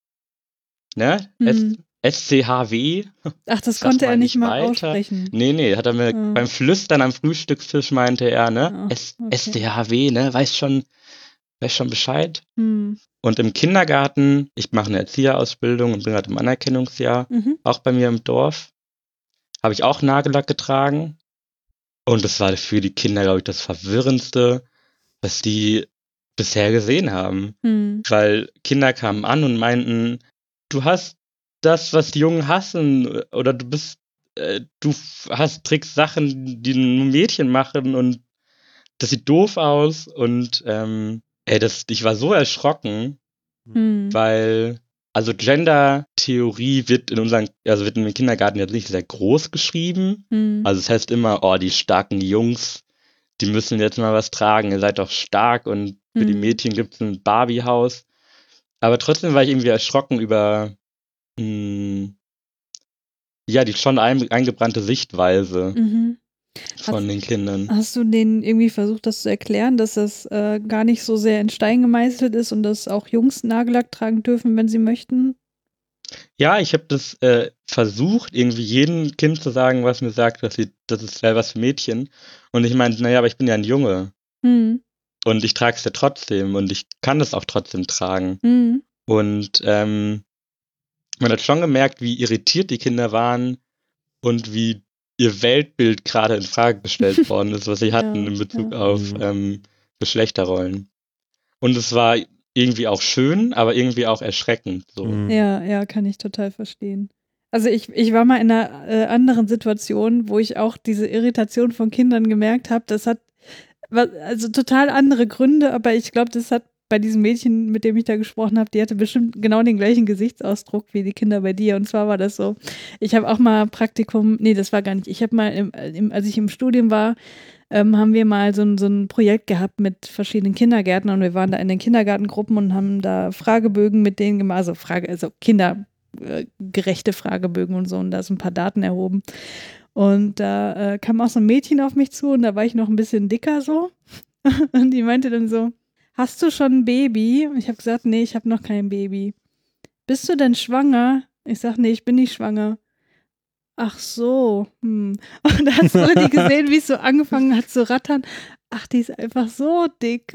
ne, Mhm. S C H W? Ach, das Sag konnte mal er nicht nicht mal weiter. aussprechen. Nee, nee, hat er mir Ja. beim Flüstern am Frühstückstisch meinte er, ne, Ah, S- okay. S C H W, ne, weiß schon, weiß schon Bescheid. Mhm. Und im Kindergarten, ich mache eine Erzieherausbildung und bin gerade im Anerkennungsjahr, Mhm. auch bei mir im Dorf, habe ich auch Nagellack getragen. Und das war für die Kinder, glaube ich, das Verwirrendste, was die bisher gesehen haben. Mhm. Weil Kinder kamen an und meinten, du hast das, was die Jungen hassen, oder du bist, äh, du hast Tricks, Sachen, die nur Mädchen machen und das sieht doof aus. Und ähm, ey, das, ich war so erschrocken, Mhm. weil, also Gender-Theorie wird in unseren, also wird in den Kindergarten jetzt nicht sehr groß geschrieben. Mhm. Also es heißt immer, oh, die starken Jungs, die müssen jetzt mal was tragen, ihr seid doch stark und für die Mhm. Mädchen gibt es ein Barbie-Haus. Aber trotzdem war ich irgendwie erschrocken über mh, ja, die schon ein, eingebrannte Sichtweise Mhm. von Hast, den Kindern. hast du denen irgendwie versucht, das zu erklären, dass das äh, gar nicht so sehr in Stein gemeißelt ist und dass auch Jungs Nagellack tragen dürfen, wenn sie möchten? Ja, ich habe das äh, versucht, irgendwie jedem Kind zu sagen, was mir sagt, dass sie, das ist wäre was für Mädchen. Und ich meinte, naja, aber ich bin ja ein Junge. Mhm. Und ich trage es ja trotzdem und ich kann es auch trotzdem tragen. Mhm. Und ähm, man hat schon gemerkt, wie irritiert die Kinder waren und wie ihr Weltbild gerade in Frage gestellt worden ist, was sie hatten Ja, in Bezug ja. auf Mhm. ähm, Geschlechterrollen. Und es war irgendwie auch schön, aber irgendwie auch erschreckend. So. Mhm. Ja, ja, kann ich total verstehen. Also ich, ich war mal in einer äh, anderen Situation, wo ich auch diese Irritation von Kindern gemerkt habe. Das hat wa- also total andere Gründe, aber ich glaube, das hat bei diesem Mädchen, mit dem ich da gesprochen habe, die hatte bestimmt genau den gleichen Gesichtsausdruck wie die Kinder bei dir. Und zwar war das so, ich habe auch mal Praktikum, nee, das war gar nicht, ich habe mal, im, im, als ich im Studium war, ähm, haben wir mal so ein, so ein Projekt gehabt mit verschiedenen Kindergärtnern und wir waren da in den Kindergartengruppen und haben da Fragebögen mit denen gemacht, also Frage, also kindergerechte Fragebögen und so und da sind ein paar Daten erhoben. Und da äh, kam auch so ein Mädchen auf mich zu und da war ich noch ein bisschen dicker so. Und die meinte dann so, hast du schon ein Baby? Und ich habe gesagt, nee, ich habe noch kein Baby. Bist du denn schwanger? Ich sag, nee, ich bin nicht schwanger. Ach so. Hm. Und da hast du die gesehen, wie es so angefangen hat zu rattern. Ach, die ist einfach so dick.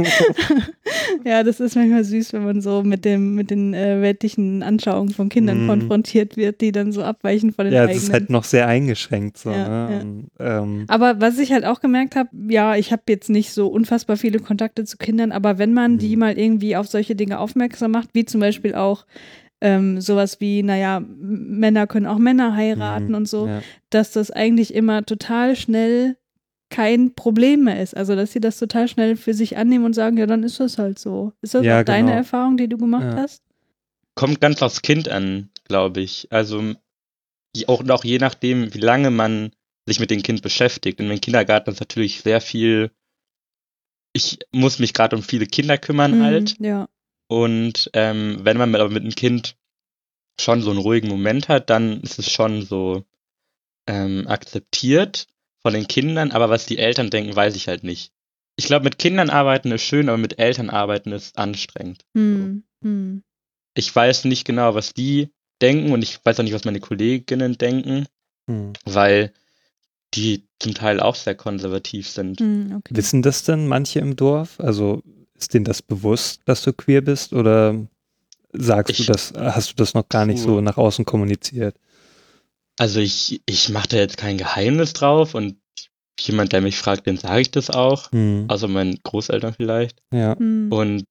Ja, das ist manchmal süß, wenn man so mit dem mit den äh, weltlichen Anschauungen von Kindern Mhm. konfrontiert wird, die dann so abweichen von den Ja, eigenen. das ist halt noch sehr eingeschränkt. So, Ja, ne? ja. Und, ähm, Aber was ich halt auch gemerkt habe, ja, ich habe jetzt nicht so unfassbar viele Kontakte zu Kindern, aber wenn man die Mhm. mal irgendwie auf solche Dinge aufmerksam macht, wie zum Beispiel auch ähm, sowas wie, naja, M- Männer können auch Männer heiraten mhm. und so, Ja. dass das eigentlich immer total schnell kein Problem mehr ist. Also, dass sie das total schnell für sich annehmen und sagen, ja, dann ist das halt so. Ist das Ja, auch deine genau. Erfahrung, die du gemacht Ja. hast? Kommt ganz aufs Kind an, glaube ich. Also je- auch, auch je nachdem, wie lange man sich mit dem Kind beschäftigt. In dem Kindergarten ist natürlich sehr viel, ich muss mich gerade um viele Kinder kümmern Mhm, halt. ja. Und ähm, wenn man mit, aber mit einem Kind schon so einen ruhigen Moment hat, dann ist es schon so ähm, akzeptiert von den Kindern, aber was die Eltern denken, weiß ich halt nicht. Ich glaube, mit Kindern arbeiten ist schön, aber mit Eltern arbeiten ist anstrengend. Hm, hm, Ich weiß nicht genau, was die denken und ich weiß auch nicht, was meine Kolleginnen denken, Mhm. weil die zum Teil auch sehr konservativ sind. hm, okay. Wissen das denn manche im Dorf? Also ist denen das bewusst, dass du queer bist oder sagst du Ich- das, hast du das noch gar nicht Puh. so nach außen kommuniziert? Also ich, ich mache da jetzt kein Geheimnis drauf und jemand, der mich fragt, den sage ich das auch. Hm. Also meinen Großeltern vielleicht. Ja. Hm. Und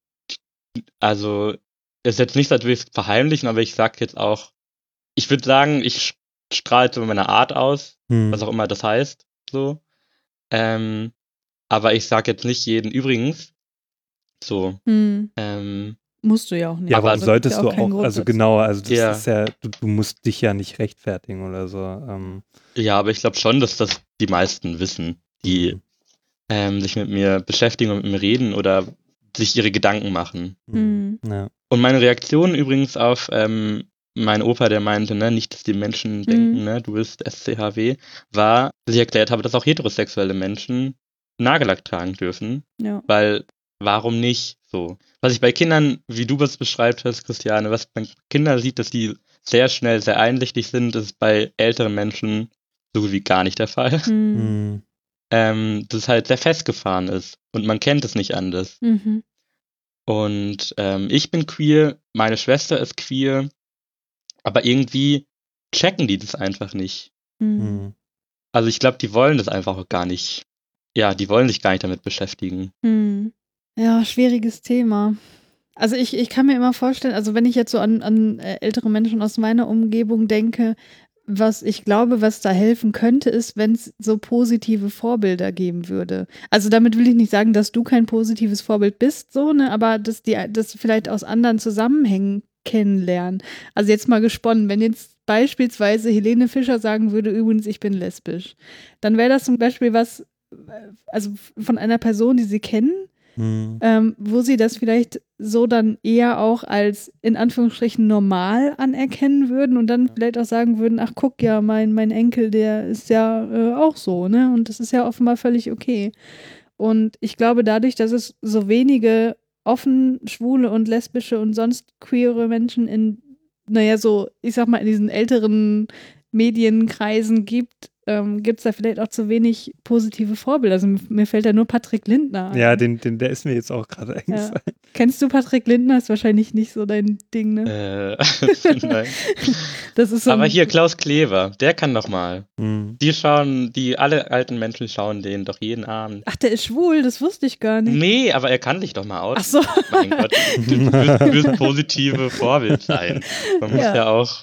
also ist jetzt nicht, als würde ich es verheimlichen, aber ich sage jetzt auch, ich würde sagen, ich strahle so meine Art aus, Hm. was auch immer das heißt, so. Ähm, aber ich sage jetzt nicht jeden übrigens, so. Hm. Ähm, Musst du ja auch nicht. Ja, Aber warum das solltest ist ja du auch kein auch, Grund also dazu. genau, also das Ja. ist ja, du, du musst dich ja nicht rechtfertigen oder so. Ähm, ja, aber ich glaube schon, dass das die meisten wissen, die Mhm. ähm, sich mit mir beschäftigen und mit mir reden oder sich ihre Gedanken machen. Hm. Ja. Und meine Reaktion übrigens auf ähm, meinen Opa, der meinte, ne, nicht, dass die Menschen denken, ne, du bist S C H W, war, dass ich erklärt habe, dass auch heterosexuelle Menschen Nagellack tragen dürfen, Ja. weil warum nicht so? Was ich bei Kindern, wie du es beschreibt hast, Christiane, was man Kinder sieht, dass die sehr schnell sehr einsichtig sind, ist bei älteren Menschen so gut wie gar nicht der Fall. Hm. Hm. Ähm, das halt sehr festgefahren ist und man kennt es nicht anders. Mhm. Und ähm, ich bin queer, meine Schwester ist queer, aber irgendwie checken die das einfach nicht. Hm. Hm. Also ich glaube, die wollen das einfach auch gar nicht. Ja, die wollen sich gar nicht damit beschäftigen. Hm. Ja, schwieriges Thema. Also ich, ich kann mir immer vorstellen, also wenn ich jetzt so an, an äh, ältere Menschen aus meiner Umgebung denke, was ich glaube, was da helfen könnte, ist, wenn es so positive Vorbilder geben würde. Also damit will ich nicht sagen, dass du kein positives Vorbild bist, so, ne, aber dass die das vielleicht aus anderen Zusammenhängen kennenlernen. Also jetzt mal gesponnen, wenn jetzt beispielsweise Helene Fischer sagen würde, übrigens, ich bin lesbisch, dann wäre das zum Beispiel was, äh, also von einer Person, die sie kennen, Hm. ähm, wo sie das vielleicht so dann eher auch als in Anführungsstrichen normal anerkennen würden und dann vielleicht auch sagen würden, ach guck, ja, mein, mein Enkel, der ist ja äh, auch so, ne? Und das ist ja offenbar völlig okay. Und ich glaube, dadurch, dass es so wenige offen schwule und lesbische und sonst queere Menschen in, naja, so, ich sag mal, in diesen älteren Medienkreisen gibt, ähm, gibt es da vielleicht auch zu wenig positive Vorbilder. Also mir fällt da nur Patrick Lindner ein. Ja, den, den, der ist mir jetzt auch gerade eingefallen. Ja. Kennst du Patrick Lindner? Ist wahrscheinlich nicht so dein Ding, ne? Äh, nein. Das ist so Aber ein, hier Klaus Kleber, der kann doch mal. Hm. Die schauen, die alle alten Menschen schauen den doch jeden Abend. Ach, der ist schwul, das wusste ich gar nicht. Nee, aber er kann dich doch mal aus. Ach so. Mein Gott, du wirst, du wirst positive Vorbild sein. Man muss Ja. ja, auch,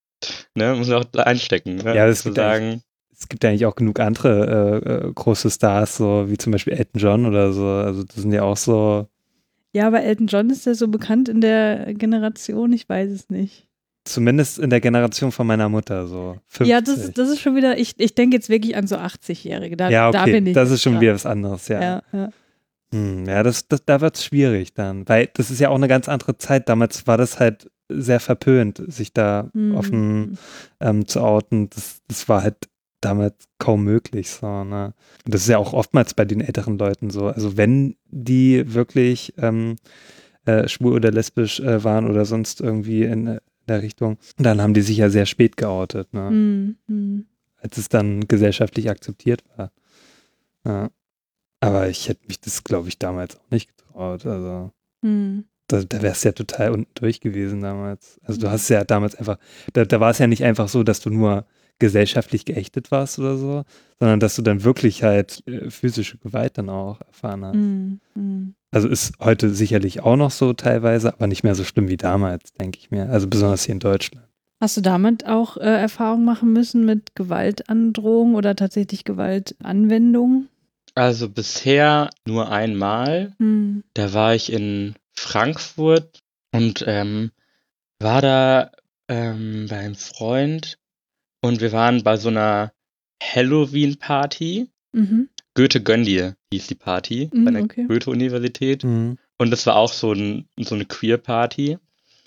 ne, muss ja auch einstecken, ne? Ja, das zu gibt sagen, Es gibt eigentlich auch genug andere äh, äh, große Stars, so wie zum Beispiel Elton John oder so. Also das sind ja auch so, Ja, aber Elton John ist ja so bekannt in der Generation, ich weiß es nicht. zumindest in der Generation von meiner Mutter so. fünfzig. Ja, das, ist- das ist schon wieder, ich, ich denke jetzt wirklich an so achtzig-Jährige. Da, ja, da okay, bin ich das jetzt ist schon dran. wieder was anderes, ja. Ja, ja. Hm, ja, das, das, da wird es schwierig dann, weil das ist ja auch eine ganz andere Zeit. Damals war das halt sehr verpönt, sich da Hm. offen ähm, zu outen. Das, das war halt damals kaum möglich. So, ne? Und das ist ja auch oftmals bei den älteren Leuten so. Also wenn die wirklich ähm, äh, schwul oder lesbisch äh, waren oder sonst irgendwie in äh, der Richtung, dann haben die sich ja sehr spät geoutet, ne? Hm, hm. Als es dann gesellschaftlich akzeptiert war. Ja. Aber ich hätte mich das, glaube ich, damals auch nicht getraut. Also Hm. da, da wärst du ja total unten durch gewesen damals. Also du hast es ja damals einfach, da, da war es ja nicht einfach so, dass du nur gesellschaftlich geächtet warst oder so, sondern dass du dann wirklich halt äh, physische Gewalt dann auch erfahren hast. Hm, hm. Also ist heute sicherlich auch noch so teilweise, aber nicht mehr so schlimm wie damals, denke ich mir. Also besonders hier in Deutschland. Hast du damit auch äh, Erfahrungen machen müssen mit Gewaltandrohung oder tatsächlich Gewaltanwendung? also bisher nur einmal. Hm. Da war ich in Frankfurt und ähm, war da ähm, bei einem Freund und wir waren bei so einer Halloween-Party. Mhm. Goethe gönn dir hieß die Party Mhm, bei der okay. Goethe-Universität. Mhm. Und das war auch so, ein, so eine Queer-Party.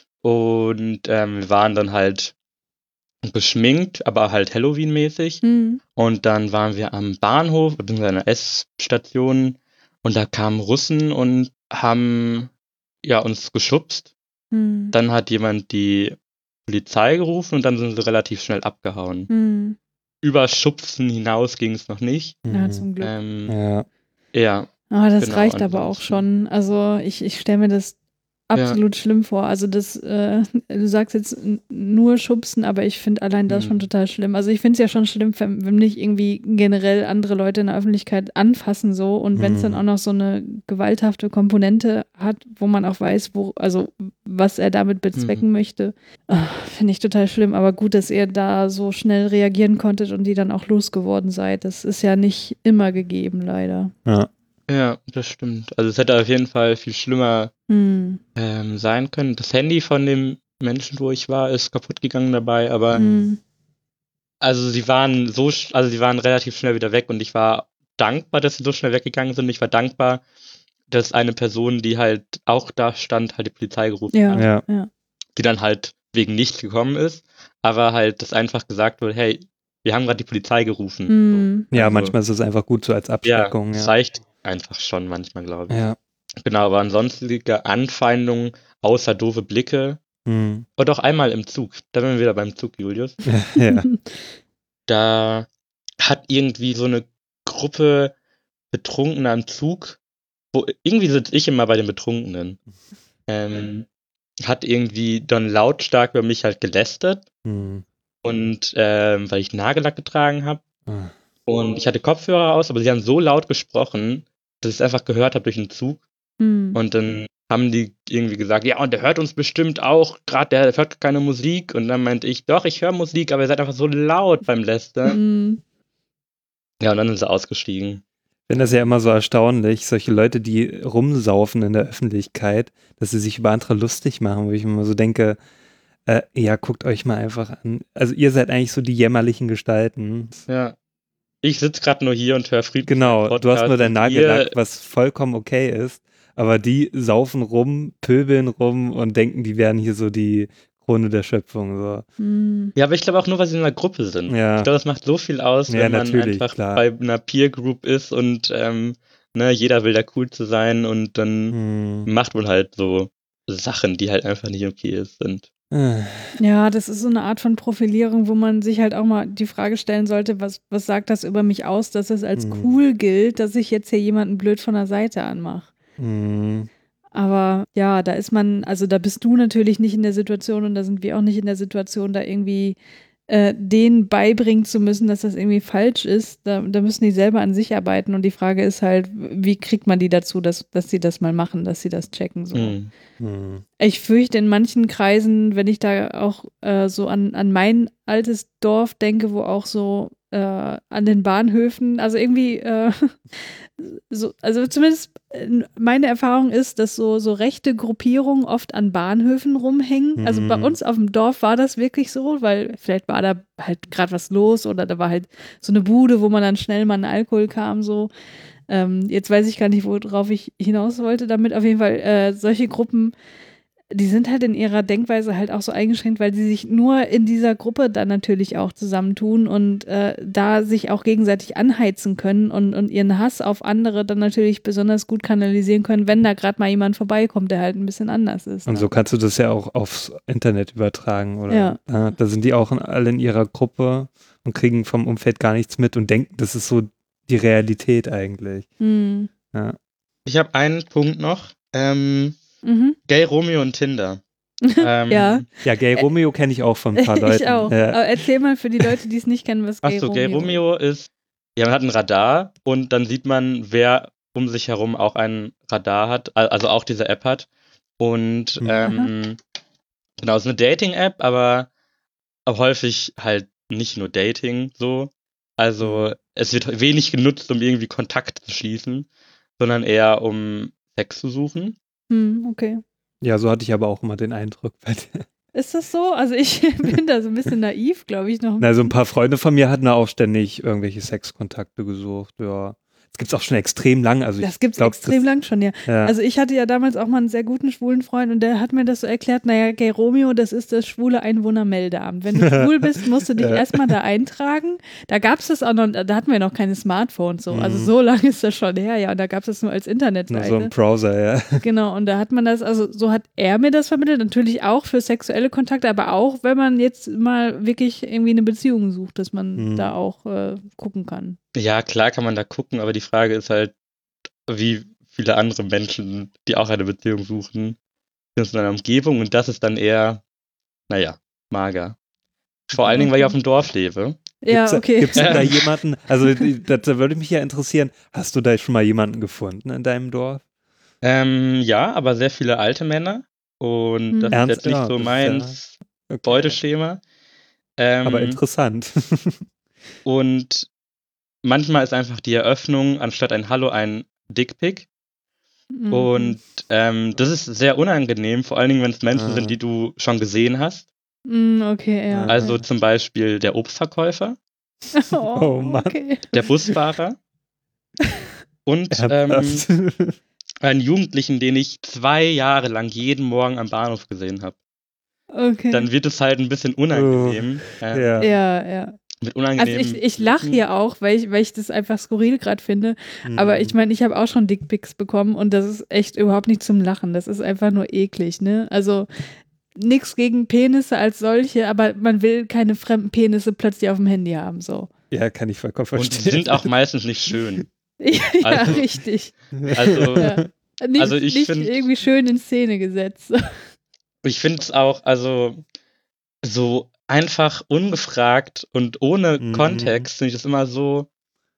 Und ähm, wir waren dann halt beschminkt, aber halt Halloween-mäßig. Hm. Und dann waren wir am Bahnhof, beziehungsweise einer S-Station. Und da kamen Russen und haben ja, uns geschubst. Hm. Dann hat jemand die Polizei gerufen und dann sind sie relativ schnell abgehauen. Hm. Über Schubsen hinaus ging es noch nicht. Ja, Mhm. zum Glück. Ähm, Ja. ja, Ah, das genau, reicht aber auch ansonsten- schon. Also ich, ich stelle mir das absolut ja. schlimm vor. Also das, äh, du sagst jetzt n- nur schubsen, aber ich finde allein das mhm. schon total schlimm. Also ich finde es ja schon schlimm, wenn, wenn nicht irgendwie generell andere Leute in der Öffentlichkeit anfassen so und mhm. wenn es dann auch noch so eine gewalthafte Komponente hat, wo man auch weiß, wo, also was er damit bezwecken mhm. möchte, oh, finde ich total schlimm. Aber gut, dass ihr da so schnell reagieren konntet und die dann auch losgeworden seid. Das ist ja nicht immer gegeben, leider. Ja. Ja, das stimmt. Also es hätte auf jeden Fall viel schlimmer Hm. ähm, sein können. Das Handy von dem Menschen, wo ich war, ist kaputt gegangen dabei, aber Hm. also sie waren so, sch- also sie waren relativ schnell wieder weg und ich war dankbar, dass sie so schnell weggegangen sind. Ich war dankbar, dass eine Person, die halt auch da stand, halt die Polizei gerufen Ja, hat, Ja. ja. die dann halt wegen nichts gekommen ist, aber halt, dass einfach gesagt wird, hey, wir haben gerade die Polizei gerufen. Hm. So. Ja, Also, manchmal ist es einfach gut so als ja, Abschreckung. es Ja, reicht einfach schon manchmal, glaube ich. ja. Genau, aber ansonstige Anfeindungen außer doofe Blicke. Hm. Und auch einmal im Zug. Da sind wir wieder beim Zug, Julius. Ja. Da hat irgendwie so eine Gruppe Betrunkener im Zug, wo irgendwie sitze ich immer bei den Betrunkenen, ähm, hat irgendwie dann lautstark über mich halt gelästert. Hm. Und ähm, weil ich Nagellack getragen habe. Ah. Und ich hatte Kopfhörer aus, aber sie haben so laut gesprochen, dass ich es einfach gehört habe durch den Zug. Hm. Und dann haben die irgendwie gesagt, ja, und der hört uns bestimmt auch, gerade der hört keine Musik. Und dann meinte ich, doch, ich höre Musik, aber ihr seid einfach so laut beim Lästern. Hm. Ja, und dann sind sie ausgestiegen. Ich finde das ja immer so erstaunlich, solche Leute, die rumsaufen in der Öffentlichkeit, dass sie sich über andere lustig machen, wo ich mir immer so denke, äh, ja, guckt euch mal einfach an. Also ihr seid eigentlich so die jämmerlichen Gestalten. Ja. Ich sitze gerade nur hier und höre friedlich Genau, einen du hast Podcast nur dein und Nagellack, ihr- was vollkommen okay ist, aber die saufen rum, pöbeln rum und denken, die wären hier so die Krone der Schöpfung. So. Hm. Ja, aber ich glaube auch nur, weil sie in einer Gruppe sind. Ja. Ich glaube, das macht so viel aus, Ja, wenn man natürlich, einfach klar. bei einer Peer Group ist und ähm, ne, jeder will da cool zu sein und dann Hm. macht man halt so Sachen, die halt einfach nicht okay sind. Äh. Ja, das ist so eine Art von Profilierung, wo man sich halt auch mal die Frage stellen sollte, was, was sagt das über mich aus, dass es als Hm. cool gilt, dass ich jetzt hier jemanden blöd von der Seite anmache. Hm. Aber ja, da ist man, also da bist du natürlich nicht in der Situation und da sind wir auch nicht in der Situation, da irgendwie äh, denen beibringen zu müssen, dass das irgendwie falsch ist. Da, da müssen die selber an sich arbeiten und die Frage ist halt, wie kriegt man die dazu, dass, dass sie das mal machen, dass sie das checken so. Hm. Hm. Ich fürchte in manchen Kreisen, wenn ich da auch äh, so an, an mein altes Dorf denke, wo auch so äh, an den Bahnhöfen, also irgendwie, äh, so, also zumindest äh, meine Erfahrung ist, dass so, so rechte Gruppierungen oft an Bahnhöfen rumhängen. Also bei Mhm. uns auf dem Dorf war das wirklich so, weil vielleicht war da halt gerade was los oder da war halt so eine Bude, wo man dann schnell mal an Alkohol kam, so. Ähm, jetzt weiß ich gar nicht, worauf ich hinaus wollte damit. Auf jeden Fall, äh, solche Gruppen, die sind halt in ihrer Denkweise halt auch so eingeschränkt, weil sie sich nur in dieser Gruppe dann natürlich auch zusammentun und äh, da sich auch gegenseitig anheizen können und, und ihren Hass auf andere dann natürlich besonders gut kanalisieren können, wenn da gerade mal jemand vorbeikommt, der halt ein bisschen anders ist. Und Ne? so kannst du das ja auch aufs Internet übertragen, oder? Ja. Ja, da sind die auch alle in ihrer Gruppe und kriegen vom Umfeld gar nichts mit und denken, das ist so die Realität eigentlich. Hm. Ja. Ich habe einen Punkt noch. Ähm, Mhm. Gay Romeo und Tinder. Ähm, Ja. Ja, Gay Romeo kenne ich auch von ein paar Leuten. Ich auch. Ja. Aber erzähl mal für die Leute, die es nicht kennen, was Gay Achso, Romeo Gay Romeo ist, ja, man hat ein Radar und dann sieht man, wer um sich herum auch ein Radar hat, al- also auch diese App hat. Und Mhm. ähm, genau, es ist eine Dating-App, aber auch häufig halt nicht nur Dating so. Also es wird wenig genutzt, um irgendwie Kontakt zu schließen, sondern eher um Sex zu suchen. Hm, okay. Ja, so hatte ich aber auch immer den Eindruck. Ist das so? Also ich bin da so ein bisschen naiv, glaube ich, noch. Na, so ein paar Freunde von mir hatten da auch ständig irgendwelche Sexkontakte gesucht, ja. Das gibt es auch schon extrem lang. Also Das ich gibt's glaub, extrem das, lang schon, ja. ja. Also ich hatte ja damals auch mal einen sehr guten schwulen Freund und der hat mir das so erklärt, naja, Gay Romeo, das ist das schwule Einwohnermeldeamt. Wenn du schwul bist, musst du dich Ja. erstmal da eintragen. Da gab es das auch noch, da hatten wir noch keine Smartphones so. Also Mhm. so lange ist das schon her, ja. Und da gab es das nur als Nur Internetseite. so ein Browser, ja. Genau, und da hat man das, also so hat er mir das vermittelt, natürlich auch für sexuelle Kontakte, aber auch, wenn man jetzt mal wirklich irgendwie eine Beziehung sucht, dass man Mhm. da auch äh, gucken kann. Ja, klar kann man da gucken, aber die Frage ist halt, wie viele andere Menschen, die auch eine Beziehung suchen, in einer Umgebung und das ist dann eher, naja, mager. Vor allen Okay. Dingen, weil ich auf dem Dorf lebe. Ja, Gibt's da, okay. Gibt's denn da jemanden, also die- da, da würde mich ja interessieren, hast du da schon mal jemanden gefunden in deinem Dorf? Ähm, ja, aber sehr viele alte Männer und Hm. das ist Ernst? jetzt nicht Ja, so das ist meins Okay. Beuteschema. Ähm, Aber interessant. und manchmal ist einfach die Eröffnung anstatt ein Hallo ein Dickpick. Mhm. Und ähm, das ist sehr unangenehm, vor allen Dingen, wenn es Menschen Ah. sind, die du schon gesehen hast. Mhm, okay, ja. Also ja. zum Beispiel der Obstverkäufer, Oh, Oh Mann. okay. der Busfahrer und ähm, Ernsthaft? einen Jugendlichen, den ich zwei Jahre lang jeden Morgen am Bahnhof gesehen habe. Okay. Dann wird es halt ein bisschen unangenehm. ähm, ja. ja, ja. Mit Also unangenehmen ich, ich lache Blicken. hier auch, weil ich, weil ich das einfach skurril gerade finde. Aber Mhm. ich meine, ich habe auch schon Dickpics bekommen und das ist echt überhaupt nicht zum Lachen. Das ist einfach nur eklig, ne? Also nichts gegen Penisse als solche, aber man will keine fremden Penisse plötzlich auf dem Handy haben, so. Ja, kann ich vollkommen Und die verstehen. sind auch meistens nicht schön. Ja, Also- richtig. Also Ja. Nicht, Also ich nicht find- irgendwie schön in Szene gesetzt. ich finde es auch, also so einfach ungefragt und ohne Mhm. Kontext finde ich das immer so,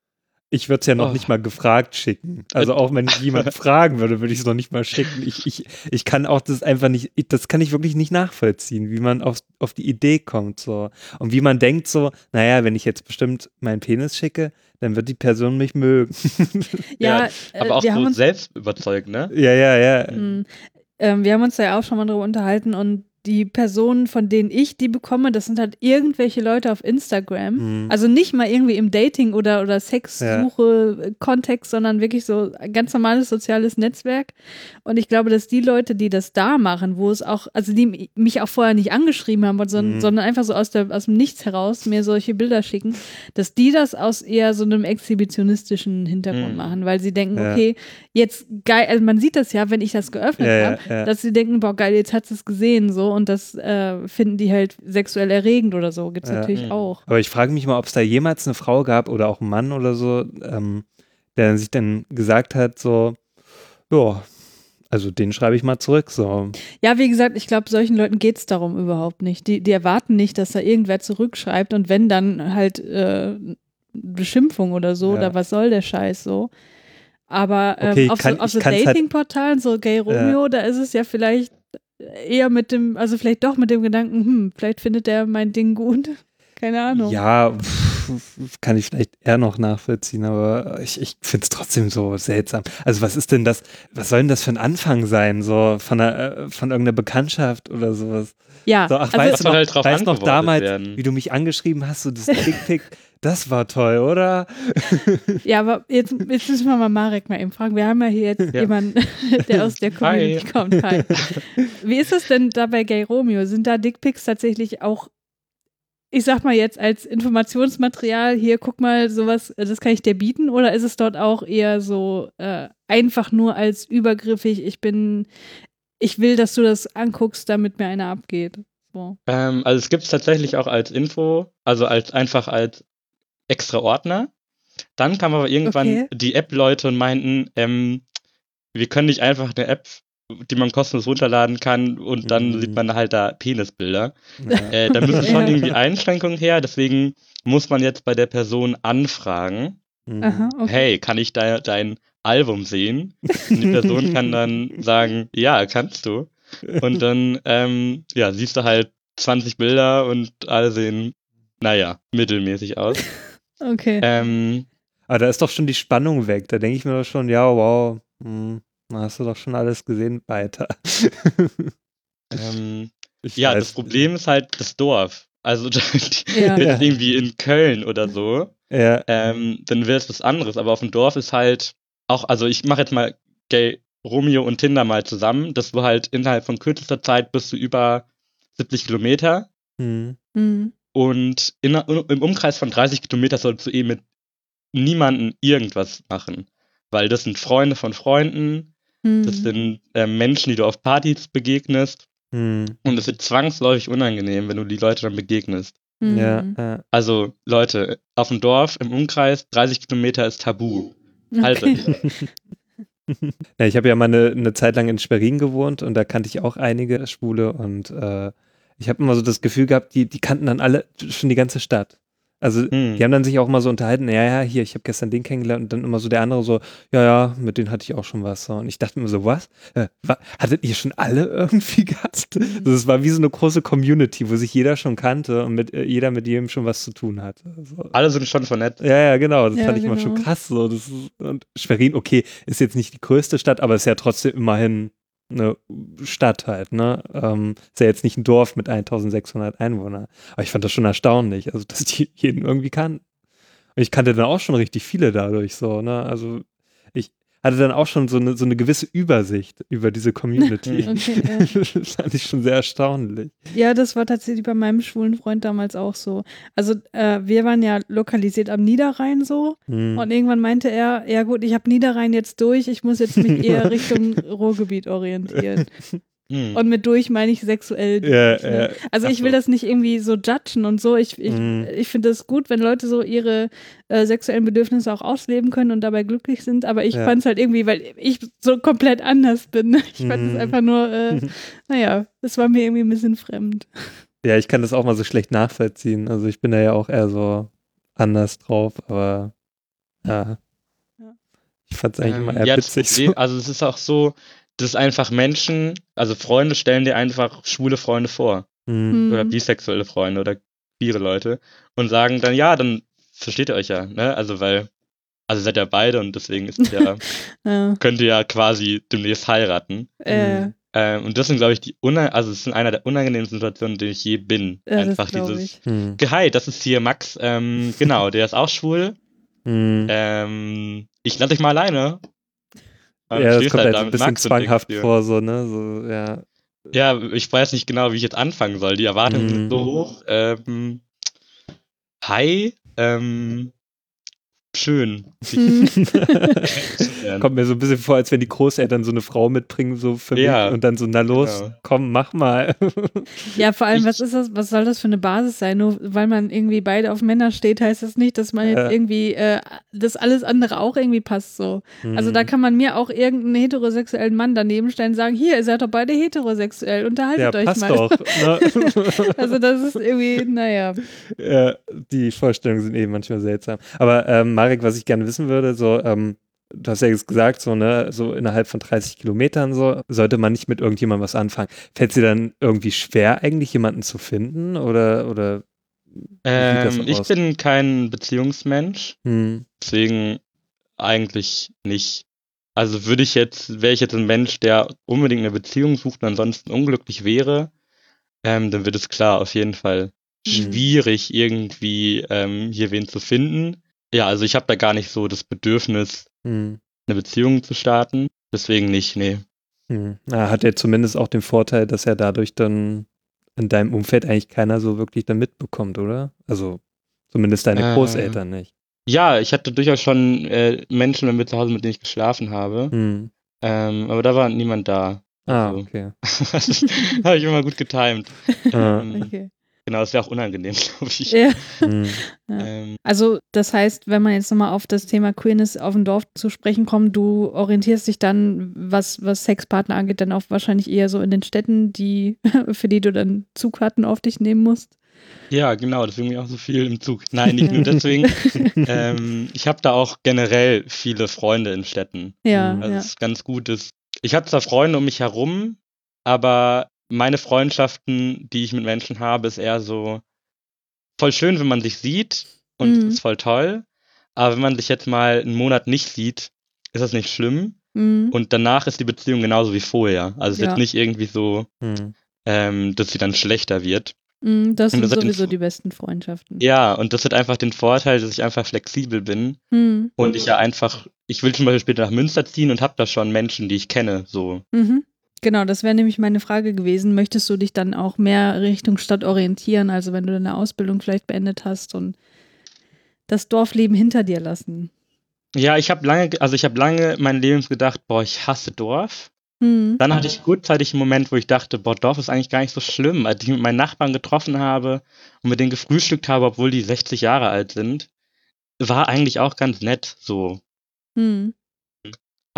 Ich würde es ja noch Oh. nicht mal gefragt schicken. Also auch wenn ich jemand fragen würde, würde ich es noch nicht mal schicken. Ich, ich, ich kann auch das einfach nicht, ich- das kann ich wirklich nicht nachvollziehen, wie man auf, auf die Idee kommt. So. Und wie man denkt so, naja, wenn ich jetzt bestimmt meinen Penis schicke, dann wird die Person mich mögen. Ja, aber äh, auch wir haben so uns selbst überzeugt, ne? ja, ja, ja. Mm. Ähm, wir haben uns da ja auch schon mal drüber unterhalten und die Personen, von denen ich die bekomme, das sind halt irgendwelche Leute auf Instagram. Mhm. Also nicht mal irgendwie im Dating- oder, oder Sexsuche-Kontext, sondern wirklich so ein ganz normales soziales Netzwerk. Und ich glaube, dass die Leute, die das da machen, wo es auch, also die mich auch vorher nicht angeschrieben haben, sondern, Mhm. sondern einfach so aus, der, aus dem Nichts heraus mir solche Bilder schicken, dass die das aus eher so einem exhibitionistischen Hintergrund Mhm. machen, weil sie denken, Ja. okay, jetzt geil, also man sieht das ja, wenn ich das geöffnet Ja, ja, habe, ja. dass sie denken, boah, geil, jetzt hat sie es gesehen, so, und das äh, finden die halt sexuell erregend oder so, gibt's Ja. natürlich Mhm. auch. Aber ich frage mich mal, ob es da jemals eine Frau gab oder auch einen Mann oder so, ähm, der sich dann gesagt hat, so, ja, also den schreibe ich mal zurück, so. Ja, wie gesagt, ich glaube, solchen Leuten geht's darum überhaupt nicht. Die, die erwarten nicht, dass da irgendwer zurückschreibt und wenn, dann halt äh, Beschimpfung oder so, Ja. oder was soll der Scheiß so. Aber ähm, Okay, ich auf kann- so, auf ich so kann's halt- Dating-Portalen, so Gay Romeo, da ist es ja vielleicht eher mit dem, also vielleicht doch mit dem Gedanken, hm, vielleicht findet der mein Ding gut. Keine Ahnung. Ja, pff, kann ich vielleicht eher noch nachvollziehen, aber ich, ich finde es trotzdem so seltsam. Also was ist denn das, was soll denn das für ein Anfang sein, so von, einer, äh, von irgendeiner Bekanntschaft oder sowas? Ja, So, ach, also, weißt Das du soll noch, halt drauf weißt noch antwortet damals, werden. wie du mich angeschrieben hast, so das Dickpick, das war toll, oder? ja, aber jetzt, jetzt müssen wir mal Marek mal eben fragen. Wir haben ja hier jetzt Ja. jemanden, der aus der Community Hi. kommt. Hi. Wie ist es denn da bei Gay Romeo? Sind da Dickpics tatsächlich auch, ich sag mal jetzt als Informationsmaterial, hier, guck mal, sowas, das kann ich dir bieten? Oder ist es dort auch eher so äh, einfach nur als übergriffig, ich bin, ich will, dass du das anguckst, damit mir einer abgeht? So. Ähm, also es gibt es tatsächlich auch als Info, also als einfach als extra Ordner. Dann kam aber irgendwann Okay. die App-Leute und meinten, ähm, wir können nicht einfach eine App, die man kostenlos runterladen kann und dann Mhm. sieht man halt da Penisbilder. Ja. Äh, da müssen Okay. schon irgendwie Einschränkungen her, deswegen muss man jetzt bei der Person anfragen, Mhm. Aha, okay. hey, kann ich da dein Album sehen? Und die Person kann dann sagen, ja, kannst du. Und dann, ähm, ja, siehst du halt zwanzig Bilder und alle sehen, naja, mittelmäßig aus. Okay. ähm, Aber da ist doch schon die Spannung weg. Da denke ich mir doch schon, ja, wow, hm, da hast du doch schon alles gesehen, weiter. ähm, Ich ja, weiß das Problem ist halt das Dorf. Also die, Ja. wenn es irgendwie in Köln oder so, nicht. Ja, ähm, dann wäre es was anderes. Aber auf dem Dorf ist halt auch, also ich mache jetzt mal Gay Romeo und Tinder mal zusammen, dass du halt innerhalb von kürzester Zeit bist du über siebzig Kilometer hm. Mhm. und in, im Umkreis von dreißig Kilometer sollst du eh mit niemandem irgendwas machen. Weil das sind Freunde von Freunden, das Mhm. sind äh, Menschen, die du auf Partys begegnest Hm. und es wird zwangsläufig unangenehm, wenn du die Leute dann begegnest. Mhm. Ja, ja. Also Leute, auf dem Dorf im Umkreis dreißig Kilometer ist tabu. Halt Okay. euch. Ja, ich habe ja mal eine, eine Zeit lang in Schwerin gewohnt und da kannte ich auch einige Schwule und äh, ich habe immer so das Gefühl gehabt, die, die kannten dann alle schon die ganze Stadt. Also Hm. die haben dann sich auch mal so unterhalten, ja, ja, hier, ich habe gestern den kennengelernt und dann immer so der andere so, ja, ja, mit denen hatte ich auch schon was. So. Und ich dachte mir so, was? Äh, wa hattet ihr schon alle irgendwie gehabt? Also, es war wie so eine große Community, wo sich jeder schon kannte und mit, äh, jeder mit jedem schon was zu tun hatte. So. Alle sind schon vernetzt. Ja, ja, genau. Das Ja, fand ich immer genau. schon krass. So. Das ist, und Schwerin, okay, ist jetzt nicht die größte Stadt, aber ist ja trotzdem immerhin eine Stadt halt, ne? Ähm, ist ja jetzt nicht ein Dorf mit eintausendsechshundert Einwohnern. Aber ich fand das schon erstaunlich, also dass die jeden irgendwie kannten. Und ich kannte dann auch schon richtig viele dadurch so, ne? Also ich hatte dann auch schon so eine, so eine gewisse Übersicht über diese Community. Okay, ja. Das fand ich schon sehr erstaunlich. Ja, das war tatsächlich bei meinem schwulen Freund damals auch so. Also äh, wir waren ja lokalisiert am Niederrhein so Hm. und irgendwann meinte er, ja gut, ich habe Niederrhein jetzt durch, ich muss jetzt mich eher Richtung Ruhrgebiet orientieren. Hm. Und mit durch meine ich sexuell. Ja, durch, ne? ja. Also Ach ich will so. das nicht irgendwie so judgen und so. Ich, ich, Mhm. ich finde es gut, wenn Leute so ihre äh, sexuellen Bedürfnisse auch ausleben können und dabei glücklich sind. Aber ich Ja. fand es halt irgendwie, weil ich so komplett anders bin. Ich fand es Mhm. einfach nur, äh, naja, das war mir irgendwie ein bisschen fremd. Ja, ich kann das auch mal so schlecht nachvollziehen. Also ich bin da ja auch eher so anders drauf, aber ja. Ja. Ich fand es eigentlich Ähm, immer eher ja, das witzig. Problem, So. also es ist auch so, dass einfach Menschen, also Freunde stellen dir einfach schwule Freunde vor. Hm. Oder Hm. bisexuelle Freunde oder queere Leute und sagen dann, ja, dann versteht ihr euch ja, ne? Also weil, also seid ihr beide und deswegen ist es ja, Ja, könnt ihr ja quasi demnächst heiraten. äh, Mhm. Ähm, und das sind, glaube ich, die una also es sind einer der unangenehmsten Situationen, in denen ich je bin. ja, das Einfach glaube dieses, ich. Hm. hi, das ist hier Max, ähm, genau, der ist auch schwul. Hm. Ähm, ich lasse dich mal alleine. Und Ja, das stehst kommt halt halt da so ein mit bisschen Max und denkst zwanghaft dir, vor, so, ne? So, ja. ja, ich weiß nicht genau, wie ich jetzt anfangen soll. Die Erwartungen Mhm. sind so hoch. Ähm, hi, ähm, schön. Hm. Kommt mir so ein bisschen vor, als wenn die Großeltern so eine Frau mitbringen, so für Ja, mich und dann so, na los, genau. komm, mach mal. Ja, vor allem, Ich- was ist das, was soll das für eine Basis sein? Nur weil man irgendwie beide auf Männer steht, heißt das nicht, dass man jetzt Äh. irgendwie, äh, dass alles andere auch irgendwie passt so. Also da Hm. kann man mir auch irgendeinen heterosexuellen Mann daneben stellen und sagen, hier, ihr seid doch beide heterosexuell, Ja, unterhaltet euch passt mal. doch. Ne? Also das ist irgendwie, naja. Ja, die Vorstellungen sind eben manchmal seltsam. Aber ähm, Marek, was ich gerne wissen würde, so, ähm, du hast ja jetzt gesagt, so, ne, so innerhalb von dreißig Kilometern so, sollte man nicht mit irgendjemandem was anfangen. Fällt es dir dann irgendwie schwer, eigentlich jemanden zu finden? Oder, oder wie sieht das Ähm, ich aus? bin kein Beziehungsmensch, Hm. deswegen eigentlich nicht. Also würde ich jetzt, wäre ich jetzt ein Mensch, der unbedingt eine Beziehung sucht und ansonsten unglücklich wäre, ähm, dann wird es klar auf jeden Fall Hm. schwierig, irgendwie ähm, hier wen zu finden. Ja, also ich habe da gar nicht so das Bedürfnis, Hm. eine Beziehung zu starten. Deswegen nicht, nee. Hm. Na, hat er zumindest auch den Vorteil, dass er dadurch dann in deinem Umfeld eigentlich keiner so wirklich dann mitbekommt, oder? Also zumindest deine Äh, Großeltern nicht. Ja, ich hatte durchaus schon äh, Menschen bei mir zu Hause, mit denen ich geschlafen habe. Hm. Ähm, aber da war niemand da. Ah, Also, okay. das habe ich immer gut getimt. Ah. Ähm, Okay. Genau, ist ja auch unangenehm, glaube ich. Ja. Hm. Ja. Ähm, Also das heißt, wenn man jetzt nochmal auf das Thema Queerness auf dem Dorf zu sprechen kommt, du orientierst dich dann, was, was Sexpartner angeht, dann auch wahrscheinlich eher so in den Städten, die, für die du dann Zugkarten auf dich nehmen musst. ja, genau, deswegen bin ich auch so viel im Zug. Nein, nicht nur deswegen. ähm, ich habe da auch generell viele Freunde in Städten. Ja, Mhm. Also ja. es ist ganz gut. Dass ich habe zwar Freunde um mich herum, aber meine Freundschaften, die ich mit Menschen habe, ist eher so voll schön, wenn man sich sieht und es Mhm. ist voll toll. Aber wenn man sich jetzt mal einen Monat nicht sieht, ist das nicht schlimm. Mhm. Und danach ist die Beziehung genauso wie vorher. Also es ist Ja. jetzt nicht irgendwie so, Hm. ähm, dass sie dann schlechter wird. Mhm, das Und sind das hat den sowieso F- die besten Freundschaften. Ja, und das hat einfach den Vorteil, dass ich einfach flexibel bin Mhm. und ich ja einfach, ich will zum Beispiel später nach Münster ziehen und habe da schon Menschen, die ich kenne, so. Mhm. Genau, das wäre nämlich meine Frage gewesen. Möchtest du dich dann auch mehr Richtung Stadt orientieren? Also wenn du deine Ausbildung vielleicht beendet hast und das Dorfleben hinter dir lassen? Ja, ich habe lange, also ich habe lange mein Leben gedacht, boah, ich hasse Dorf. Mhm. Dann hatte ich kurzzeitig einen Moment, wo ich dachte, boah, Dorf ist eigentlich gar nicht so schlimm. Als ich mit meinen Nachbarn getroffen habe und mit denen gefrühstückt habe, obwohl die sechzig Jahre alt sind, war eigentlich auch ganz nett, so. Mhm.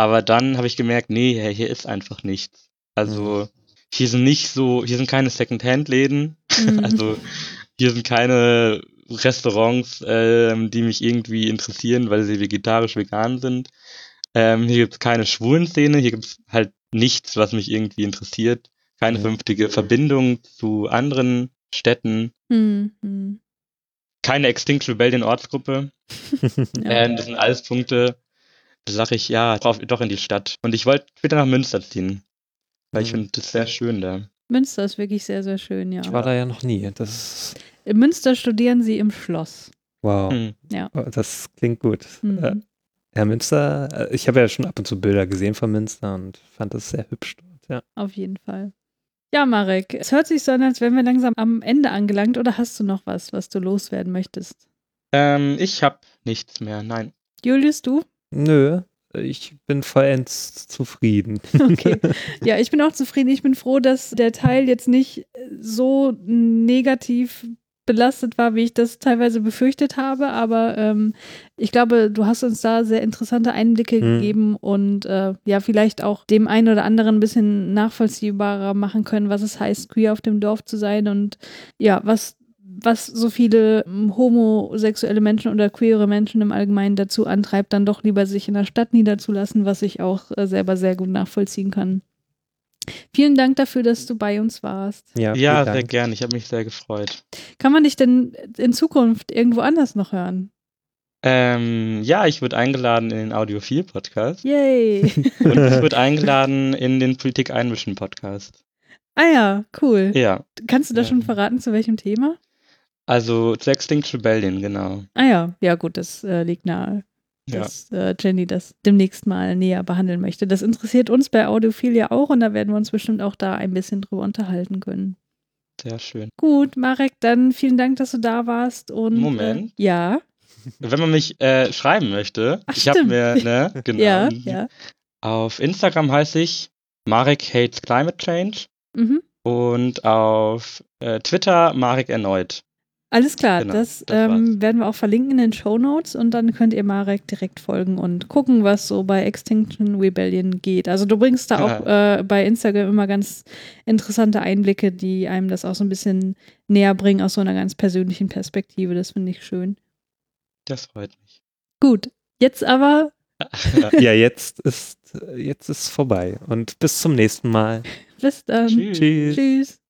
Aber dann habe ich gemerkt, nee, hey, hier ist einfach nichts. Also hier sind nicht so, hier sind keine Second-Hand-Läden. Mhm. Also hier sind keine Restaurants, ähm, die mich irgendwie interessieren, weil sie vegetarisch vegan sind. Ähm, hier gibt es keine Schwulenszene, hier gibt es halt nichts, was mich irgendwie interessiert. Keine Ja. vernünftige Verbindung zu anderen Städten. Mhm. Mhm. Keine Extinction Rebellion Ortsgruppe. Ja. Ähm, das sind alles Punkte, da sage ich, ja, drauf, doch in die Stadt. Und ich wollte später nach Münster ziehen, weil ich Mhm. finde das sehr schön da. Münster ist wirklich sehr, sehr schön, ja. Ich war da ja noch nie. Das ist, In Münster studieren sie im Schloss. wow, Hm. Ja. Oh, das klingt gut. Mhm. Äh, ja, Münster, äh, ich habe ja schon ab und zu Bilder gesehen von Münster und fand das sehr hübsch dort, ja. Auf jeden Fall. Ja, Marek, es hört sich so an, als wären wir langsam am Ende angelangt. Oder hast du noch was, was du loswerden möchtest? Ähm, ich habe nichts mehr, nein. Julius, du? Nö, ich bin vollends zufrieden. Okay. Ja, ich bin auch zufrieden. Ich bin froh, dass der Teil jetzt nicht so negativ belastet war, wie ich das teilweise befürchtet habe. Aber ähm, ich glaube, du hast uns da sehr interessante Einblicke Mhm. gegeben und äh, ja, vielleicht auch dem einen oder anderen ein bisschen nachvollziehbarer machen können, was es heißt, queer auf dem Dorf zu sein und ja, was was so viele ähm, homosexuelle Menschen oder queere Menschen im Allgemeinen dazu antreibt, dann doch lieber sich in der Stadt niederzulassen, was ich auch äh, selber sehr gut nachvollziehen kann. Vielen Dank dafür, dass du bei uns warst. Ja, Ja, vielen sehr Dank. gern. Ich habe mich sehr gefreut. Kann man dich denn in Zukunft irgendwo anders noch hören? Ähm, ja, ich wurde eingeladen in den Audiophil-Podcast Yay! und ich wurde eingeladen in den Politik-Einmischen-Podcast. Ah ja, cool. Ja, Kannst du da schon Ähm. verraten, zu welchem Thema? also zu Extinction Rebellion, genau. Ah ja, ja gut, das äh, liegt nahe, Ja, dass äh, Jenny das demnächst mal näher behandeln möchte. Das interessiert uns bei Audiophil ja auch und da werden wir uns bestimmt auch da ein bisschen drüber unterhalten können. sehr schön. Gut, Marek, dann vielen Dank, dass du da warst und Moment. Äh, ja, Wenn man mich äh, schreiben möchte, Ach, ich habe stimmt. mir, ne, genau. ja, ja. Auf Instagram heiße ich Marek Hates Climate Change Mhm. und auf äh, Twitter Marek erneut. Alles klar, Genau, das, das war's. ähm, werden wir auch verlinken in den Shownotes und dann könnt ihr Marek direkt folgen und gucken, was so bei Extinction Rebellion geht. Also du bringst da auch äh, bei Instagram immer ganz interessante Einblicke, die einem das auch so ein bisschen näher bringen aus so einer ganz persönlichen Perspektive. Das finde ich schön. Das freut mich. Gut, jetzt aber Ja, jetzt ist jetzt ist vorbei und bis zum nächsten Mal. bis dann. Tschüss. Tschüss. Tschüss.